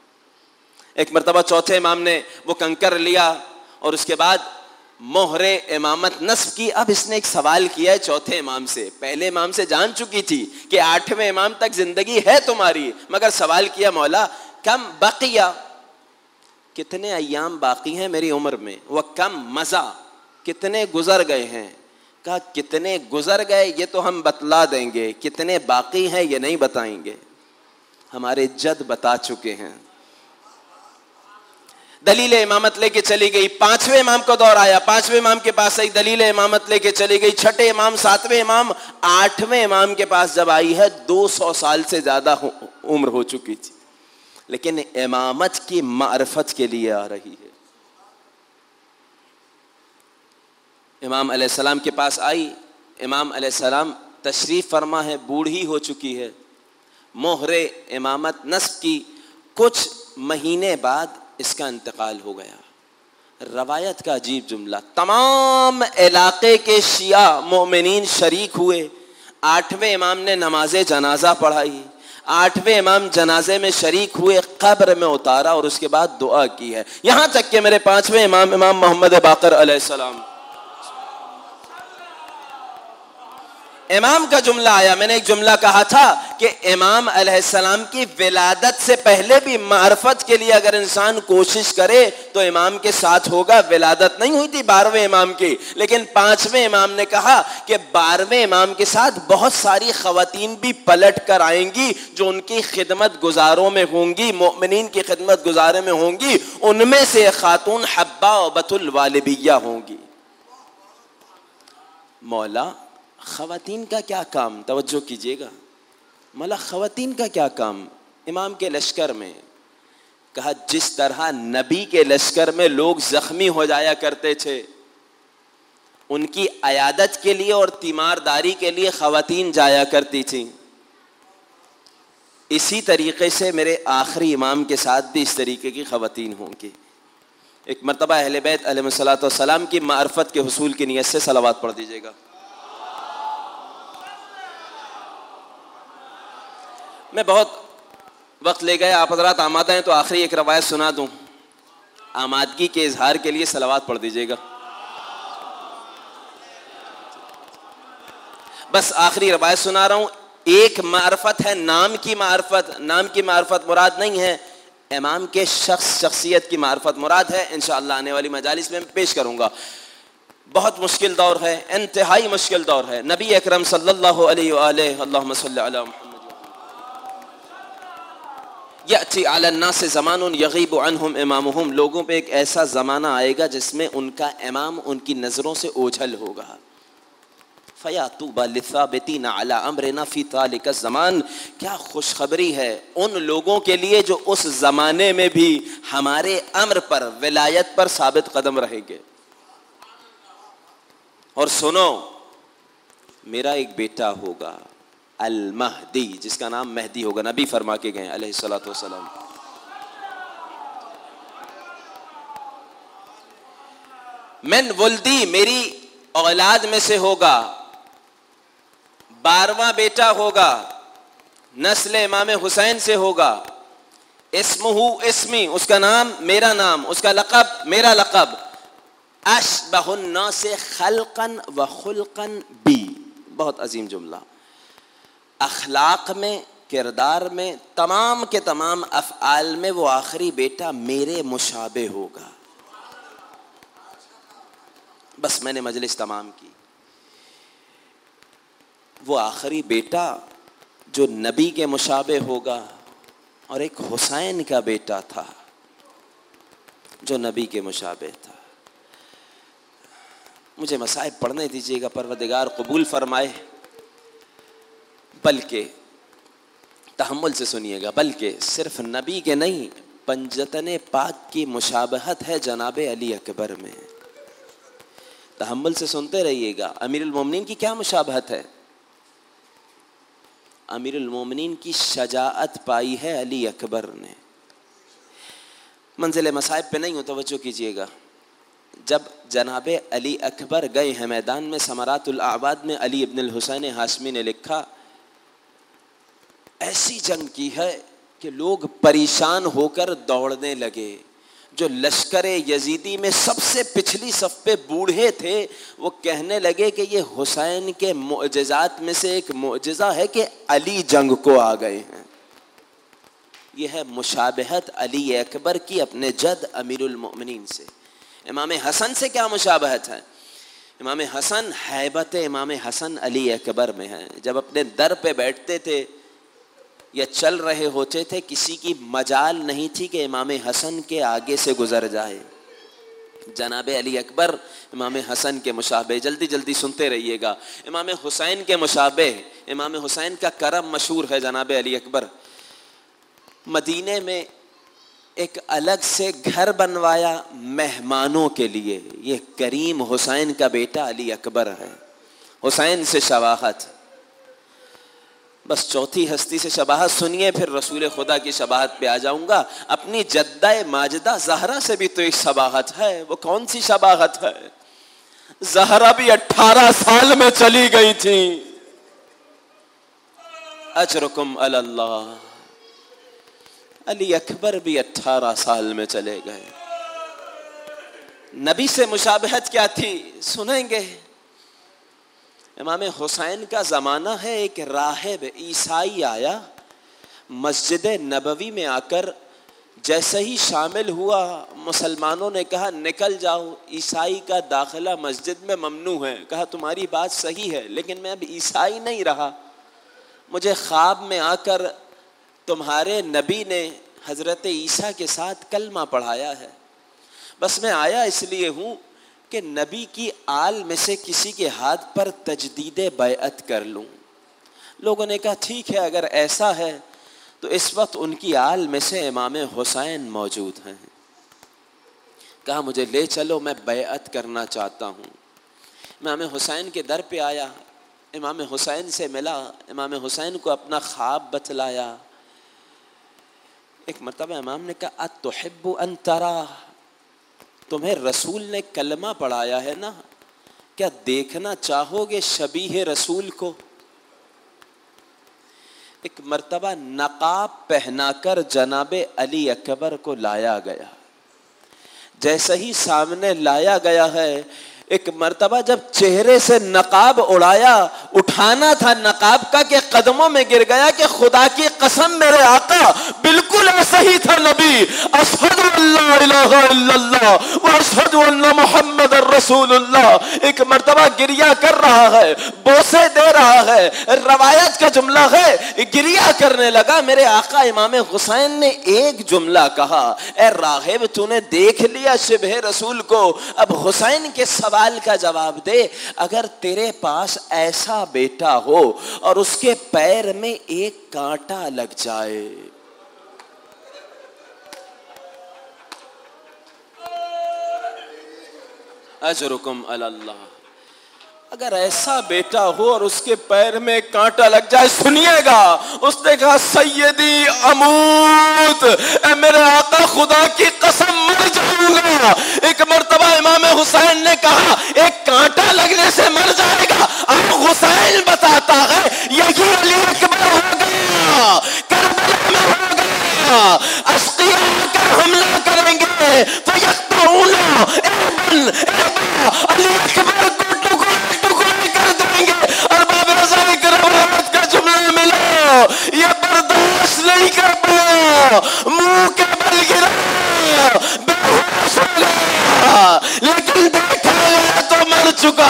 एक मरतबा चौथे इमाम ने वो कंकर लिया और उसके बाद मोहरे इमामत नस्ब की। अब इसने एक सवाल किया है चौथे इमाम से, पहले इमाम से जान चुकी थी कि आठवें इमाम तक जिंदगी है तुम्हारी, मगर सवाल किया मौला कम बकिया, कितने अय्याम बाकी हैं मेरी उम्र में, वह कम मज़ा, कितने गुजर गए हैं। कहा कितने गुजर गए ये तो हम बतला देंगे, कितने बाकी हैं ये नहीं बताएंगे, हमारे जद बता चुके हैं। दलील इमामत लेके चली गई। पांचवें इमाम का दौर आया, पांचवें इमाम के पास आई, दलील इमामत लेके चली गई। छठे इमाम, सातवें इमाम, आठवें इमाम के पास जब आई है दो सौ साल से ज्यादा उम्र हो चुकी थी, लेकिन इमामत की मारिफत के लिए आ रही है। इमाम अलैहिस्सलाम के पास आई। इमाम अलैहिस्सलाम तशरीफ फरमा है, बूढ़ी हो चुकी है, मोहरे इमामत नस्ब की। कुछ महीने बाद इसका इंतकाल हो गया। रवायत का अजीब जुमला, तमाम इलाके के शिया मोमिनीन शरीक हुए। आठवें इमाम ने नमाज जनाजा पढ़ाई, आठवें इमाम जनाजे में शरीक हुए, कब्र में उतारा और उसके बाद दुआ की है। यहां तक कि मेरे पांचवें इमाम इमाम मोहम्मद बाकर अलैहिस्सलाम, इमाम का जुमला आया। मैंने एक जुमला कहा था कि इमाम अलैहिस्सलाम की विलादत से पहले भी मार्फत के लिए अगर इंसान कोशिश करे तो इमाम के साथ होगा। विलादत नहीं हुई थी बारहवें इमाम की, लेकिन पांचवें इमाम ने कहा कि बारहवें इमाम के साथ बहुत सारी खवातीन भी पलट कर आएंगी जो उनकी खिदमत गुजारों में होंगी, मोमिनीन की खिदमत गुजारे में होंगी। उनमें से खातून हब्बा और बतुल वालिबिया होंगी। मौला खवातीन का क्या काम, तवज्जो कीजिएगा, मौला खवातीन का क्या काम इमाम के लश्कर में। कहा जिस तरह नबी के लश्कर में लोग जख्मी हो जाया करते थे, उनकी अयादत के लिए और तीमारदारी के लिए खवातीन जाया करती थी। इसी तरीके से मेरे आखिरी इमाम के साथ भी इस तरीके की ख़वातीन होंगी। एक मरतबा अहले बैत अलैहिस्सलातु वस्सलाम की मार्फत के हुसूल की नियत से सलावत पढ़ दीजिएगा। मैं बहुत वक्त ले गए, आप हज़रात आमादा हैं तो आखिरी एक रवायत सुना दूं। आमादगी के इजहार के लिए सलावत पढ़ दीजिएगा। बस आखिरी रवायत सुना रहा हूं। एक मार्फत है नाम की मार्फत, नाम की मार्फत मुराद नहीं है, इमाम के शख्स शख्सियत की मार्फत मुराद है। इंशाअल्लाह आने वाली मजालिस में पेश करूंगा। बहुत मुश्किल दौर है, इंतहाई मुश्किल दौर है। नबी अकरम सल्लल्लाहु अलैहि वआलैहि अल्लाहुम्मा सल्लि अला मुहम्मद याती अला अन्नास ज़मानुन यग़ीबु अन्हुम इमामुहुम, लोगों पे एक ऐसा ज़माना आएगा जिसमें उनका इमाम उनकी नज़रों से ओझल होगा। फ़यातूबा लिस्साबितीना अला अम्रिना फ़ी ज़ालिका ज़मान, क्या खुशखबरी है उन लोगों के लिए जो उस ज़माने में भी हमारे अम्र पर, विलायत पर साबित कदम रहेंगे। और सुनो, मेरा एक बेटा होगा अल महदी, जिसका नाम महदी होगा। नबी फरमा के गए अलैहिस्सलातु वस्सलाम। मन वुल्दी, मेरी औलाद में से होगा, बारहवां बेटा होगा, नस्ल इमाम हुसैन से होगा। इस्मुहु इस्मी, उसका नाम मेरा नाम, उसका लक़ब मेरा लक़ब। अशबहुन नास खल्क़न व खुल्क़न बी, बहुत अजीम जुमला। अखलाक में, किरदार में, तमाम के तमाम अफ़आल में वो आखिरी बेटा मेरे मुशाबे होगा। बस मैंने मजलिस तमाम की। वो आखिरी बेटा जो नबी के मुशाबे होगा, और एक हुसैन का बेटा था जो नबी के मुशाबे था। मुझे मसाइब पढ़ने दीजिएगा, परवरदिगार कबूल फरमाए। बल्कि तहम्मुल से सुनिएगा, बल्कि सिर्फ नबी के नहीं, पंजतन पाक की मुशाबहत है जनाब अली अकबर में। तहम्मुल से सुनते रहिएगा। अमीरुल मोमिनीन की क्या मुशाबहत है? अमीरुल मोमिनीन की शजाअत पाई है अली अकबर ने। मंजिल मसाइब पे नहीं हो, तवज्जो कीजिएगा। जब जनाब अली अकबर गए हैं मैदान में, समरातुल आबाद में, अली इब्न हुसैन हाशमी ने लिखा, ऐसी जंग की है कि लोग परेशान होकर दौड़ने लगे। जो लश्कर यजीदी में सबसे पिछली सफ पे बूढ़े थे, वो कहने लगे कि ये हुसैन के मुअजिज़ात में से एक मुअजिज़ा है कि अली जंग को आ गए हैं। यह है मुशाबहत अली अकबर की अपने जद अमीरुल मोमिनीन से। इमाम हसन से क्या मुशाबहत है? इमाम हसन हैबत इमाम हसन अली अकबर में है। जब अपने दर पे बैठते थे या चल रहे होते थे, किसी की मजाल नहीं थी कि इमाम हसन के आगे से गुजर जाए। जनाब अली अकबर इमाम हसन के मुशाबे। जल्दी जल्दी सुनते रहिएगा। इमाम हुसैन के मुशाबे, इमाम हुसैन का करम मशहूर है जनाब अली अकबर। मदीने में एक अलग से घर बनवाया मेहमानों के लिए। ये करीम हुसैन का बेटा अली अकबर है। हुसैन से शबाहत। बस चौथी हस्ती से शबाहत सुनिए, फिर रसूल खुदा की शबाहत पे आ जाऊंगा। अपनी जद्दा माजिदा ज़हरा से भी तो एक शबाहत है। वो कौन सी शबाहत है? ज़हरा भी अठारह साल में चली गई थी। अजरुकुम अल्लाह। अली अकबर भी अठारह साल में चले गए। नबी से मुशाबहत क्या थी सुनेंगे। इमाम हुसैन का ज़माना है, एक राहिब ईसाई आया मस्जिद नबवी में आकर जैसे ही शामिल हुआ, मुसलमानों ने कहा निकल जाओ, ईसाई का दाखिला मस्जिद में ममनू है। कहा तुम्हारी बात सही है, लेकिन मैं अब ईसाई नहीं रहा। मुझे ख्वाब में आकर तुम्हारे नबी ने हज़रत ईसा के साथ कलमा पढ़ाया है। बस मैं आया इसलिए हूँ कि नबी की आल में से किसी के हाथ पर तजदीद बैअत कर लूँ। लोगों ने कहा ठीक है, अगर ऐसा है तो इस वक्त उनकी आल में से इमाम हुसैन मौजूद हैं। कहा मुझे ले चलो, मैं बैअत करना चाहता हूँ। इमाम हुसैन के दर पे आया, इमाम हुसैन से मिला, इमाम हुसैन को अपना ख्वाब बतलाया। एक मर्तबा इमाम ने कहा अतुहिब्बु अन तरा, तुम्हें रसूल ने कलमा पढ़ाया है ना, क्या देखना चाहोगे शबीह रसूल को? एक मर्तबा नकाब पहनाकर जनाबे अली अकबर को लाया गया। जैसे ही सामने लाया गया है, एक मर्तबा जब चेहरे से नकाब उड़ाया, उठाना था नकाब का कि कदमों में गिर गया कि खुदा की कसम मेरे आका बिल्कुल ऐसा ही था नबी। अशहदु अल्ला इलाहा इल्लल्लाह व अशहदु अन्ना मुहम्मदर रसूलुल्लाह। एक मर्तबा गिरिया कर रहा है, बोसे दे रहा है, रवायत का जुमला है, गिरिया करने लगा। मेरे आका इमाम हुसैन ने एक जुमला कहा, ए रागिब तूने देख लिया शिबह रसूल को, अब हुसैन के सवाल का जवाब दे। अगर तेरे पास ऐसा बेटा हो और उसके पैर में एक कांटा लग जाए, अजरुकुम अल्लाह, अगर ऐसा बेटा हो और उसके पैर में कांटा लग जाए, सुनिएगा, उसने कहा सैयदी अमूत, मेरे आका खुदा की कसम मर जाऊंगा। एक मर्तबा इमाम हुसैन ने कहा एक कांटा लगने से मर जाएगा? अब हुसैन बताता है यही अली अकबर होगा, करबला में होगा, अस्किया आकर हमला करेंगे तो यख्तऊना एबन एबा, अली अकबर को और बाब रज़ा की रवायत का जुमला मिला, ये बर्दाश्त नहीं कर पाया, मुंह के बल गिरा, बेहोश हो गया, लेकिन देखा गया तो मर चुका।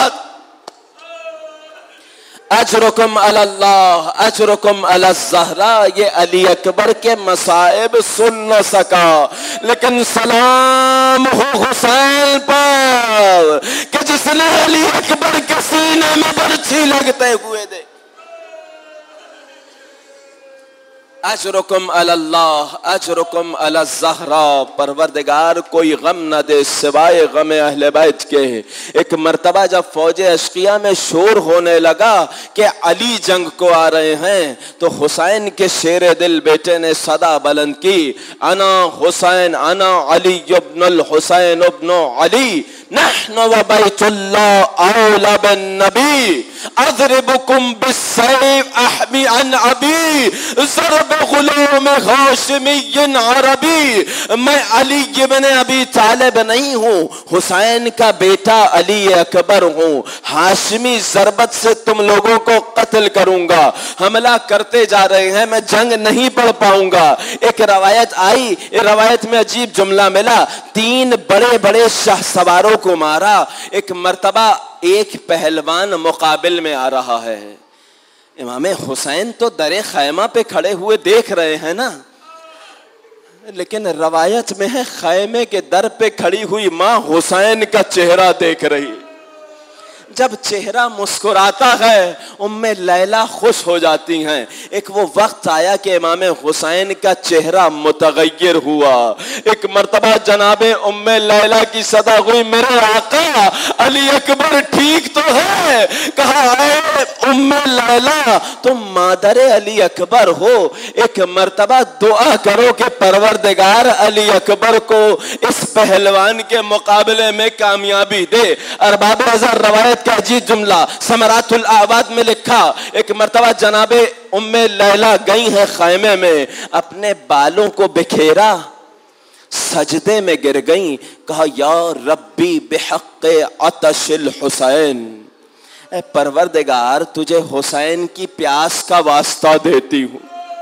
अजरुकुम अल्लाह अजरुकुम अला ज़हरा, ये अली अकबर के मसाइब सुन न सका, लेकिन सलाम हो हुसैन पर कि जिसने अली अकबर के सीने में बर्छी लगते हुए दे। अजरुकुम अल्लाह अजरुकुम अला ज़हरा, परवरदिगार कोई गम न दे सिवाय गम अहले बैत के। एक मर्तबा जब फौज अश्किया में शोर होने लगा कि अली जंग को आ रहे हैं, तो हुसैन के शेर दिल बेटे ने सदा बुलंद की, अना हुसैन अना अली इब्नुल हुसैन इब्नु अली, नहनु व बैतुल्लाह औला बिन नबी, अज़रिबुकुम बिस्सैफ अहमी अन अबी, ज़रब गुलाम हाशिमिय्यिन अरबी। मैं अली इब्न अबी तालिब नहीं हूँ, हुसैन का बेटा अली अकबर हूँ, हाशिमी ज़रबत से तुम लोगों को कत्ल करूंगा। हमला करते जा रहे हैं, मैं जंग नहीं पढ़ पाऊंगा। एक रवायत आई, रवायत में अजीब जुमला मिला, तीन बड़े बड़े शाहसवारों को मारा। एक मर्तबा एक पहलवान मुकाबिल में आ रहा है, इमाम हुसैन तो दरे खैमा पे खड़े हुए देख रहे हैं ना, लेकिन रवायत में है खैमे के दर पे खड़ी हुई मां हुसैन का चेहरा देख रही। जब चेहरा मुस्कुराता है उम्मे लैला खुश हो जाती हैं। एक वो वक्त आया कि इमाम हुसैन का चेहरा मुतगय्यर हुआ। एक मर्तबा जनाबे उम्मे लैला की सदा हुई, मेरे आका अली अकबर ठीक तो है? कहा ऐ उम्मे लैला तुम मादरे अली अकबर हो, एक मर्तबा दुआ करो कि परवरदिगार अली अकबर को इस पहलवान के मुकाबले में कामयाबी दे। अरबाब अज़हर रवायत का अजीब जुमला समरातुल आवाद में लिखा, एक मर्तबा जनाबे उम्मे लैला गई है खैमे में, अपने बालों को बिखेरा, सजदे में गिर गई, कहा या रब्बी बिहक़्क़े अतशिल हुसैन, ए परवरदिगार तुझे हुसैन की प्यास का वास्ता देती हूँ,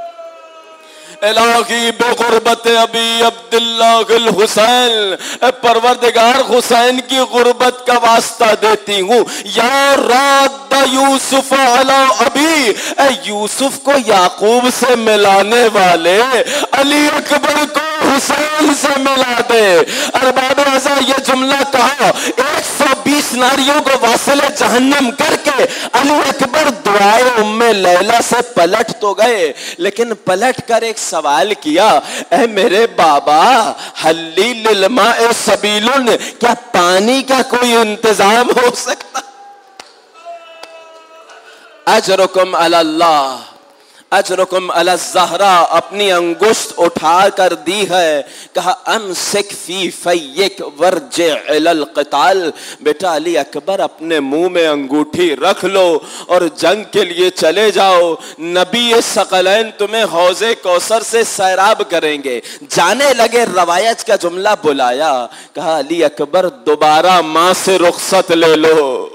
इलाही बेगुर्बत अबी अब्दुल्लाह हुसैन, परवरदिगार हुसैन की गुर्बत का वास्ता देती हूँ। या राद यूसुफ अला अबी, ए यूसुफ को याकूब से मिलाने वाले अली अकबर को हुसैन से मिला दे। अरबाब रज़ा ये जुमला कहा, एक सौ बीस नारियों को वासिले जहन्नम करके अली अकबर दुआए उम्मे लैला से पलट तो गए, लेकिन पलट कर एक सवाल किया, ऐ मेरे बाबा हल्ली लिल माए सबीलुन, क्या पानी का कोई इंतजाम हो सकता? अजरुकुम अल्लाह अजरुकुम अला ज़हरा, अपनी अंगुश्त उठा कर दी है। कहा अमसिक फी फय्यिक वर्जि इलल क़िताल, बेटा अली अकबर अपने मुंह में अंगूठी रख लो और जंग के लिए चले जाओ। नबी सकलैन तुम्हें हौज़े कौसर से सैराब करेंगे। जाने लगे, रवायत का जुमला बुलाया। कहा अली अकबर दोबारा मां से रुखसत ले लो।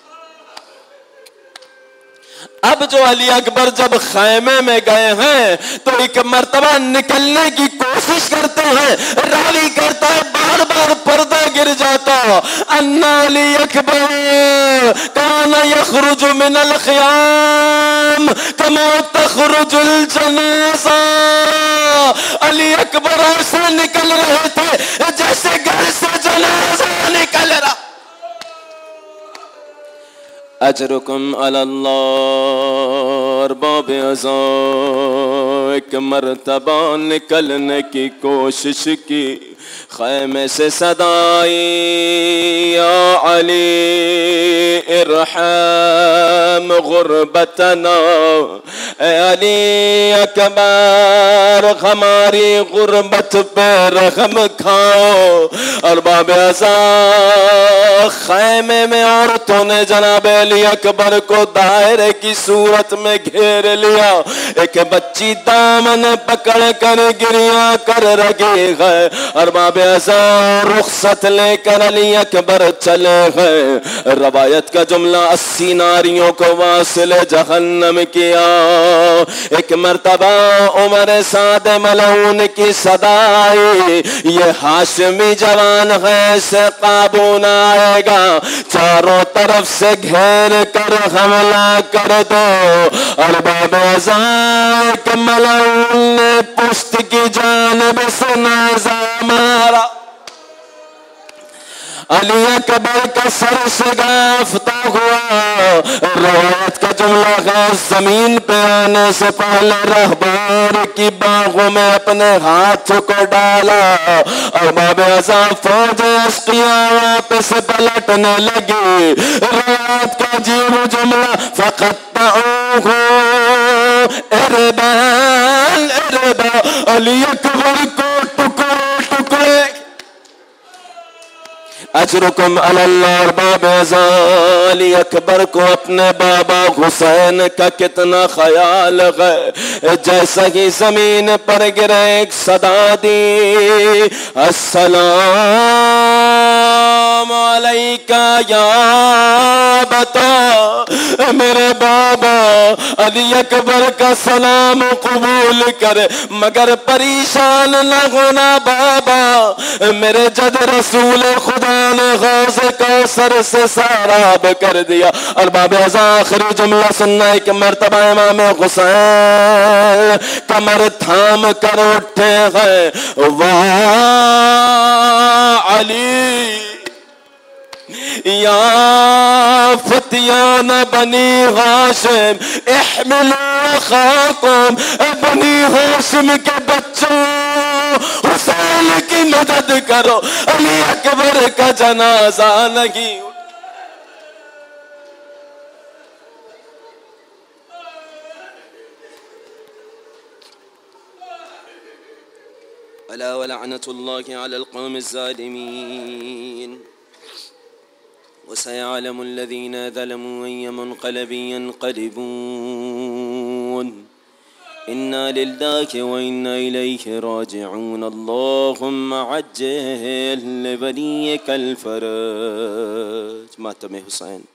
अब जो अली अकबर जब खैमे में गए हैं तो एक मर्तबा निकलने की कोशिश करते हैं। रावी करता है, बार बार पर्दा गिर जाता। अन्ना अली अकबर काना यखरुजु मिनल ख़ियाम कमा तखरुजुल जनाज़ा। अली अकबर ऐसे निकल रहे थे जैसे घर से जनाजा निकल रहा। अजरुकुम अल्लाह अरबाब अज़ा, एक मर्तबा निकलने की कोशिश की। खैमे से सदाई या अली इरहम गुर्बतना, ए अली अकबर हमारी गुर्बत पे रहम खाओ। अरबाब अज़ा, खैमे में औरतों ने जनाब अली अकबर को दायरे की सूरत में घेर लिया। एक बच्ची दामन पकड़ कर गिरिया कर रही है। अरबाब अज़ा रुखसत लेकर अली अकबर चले गए। रवायत का जुमला अस्सी नारियों को वासिल जहन्नम किया। एक मर्तबा उमर साद मलऊन की सदाई, ये हाशमी जवान है से काबू न आएगा, चारों तरफ से घेर कर हमला कर दो। अरबाब अज़ा के मलऊन ने पुश्त की जानिब से नाज़ा मारा। अली अकबर का सर शगाफ्ता हुआ। रवायत का जुमला है, जमीन पे आने से पहले रहबार की बाहों में अपने हाथ को डाला। अरबाब अज़ा फौज अस्किया वापस पलटने लगी। रवायत का अजीब जुमला फ़क़त्तऊहु इरबान इरबा, अली अकबर को टुकड़े टुकड़े। अजरुकुम अल्लाह अरबाब अज़ा, अली अकबर को अपने बाबा हुसैन का कितना ख्याल है। जैसा ही जमीन पर गिरे एक सदा दी, अस्सलाम अलैका या बता। मेरे बाबा अली अकबर का सलाम कबूल कर, मगर परेशान न होना बाबा, मेरे जद रसूल खुदा ने गौज़े कौसर से सैराब कर दिया। अरबाब अज़ा आखिरी जुमला सुनना। एक मर्तबा इमाम हुसैन कमर थाम कर उठे हैं। वाह अली या फतियान बनी हाशिम इहमिलू खाकुम, बनी हाशिम के बच्चों हुसैन की मदद करो। अली अकबर का जनाजा नहीं। अला व लअनतुल्लाहि अलल क़ौमिज़ ज़ालिमीन वसयअलमुल लज़ीना ज़लमू अय्य मुन्क़लिबिन यन्क़लिबून। इन्ना लिल्लाहि व इन्ना इलैहि राजिऊन। अल्लाहुम्मा अज्जिल लिवलिय्यिकल फ़रज। मातम हुसैन।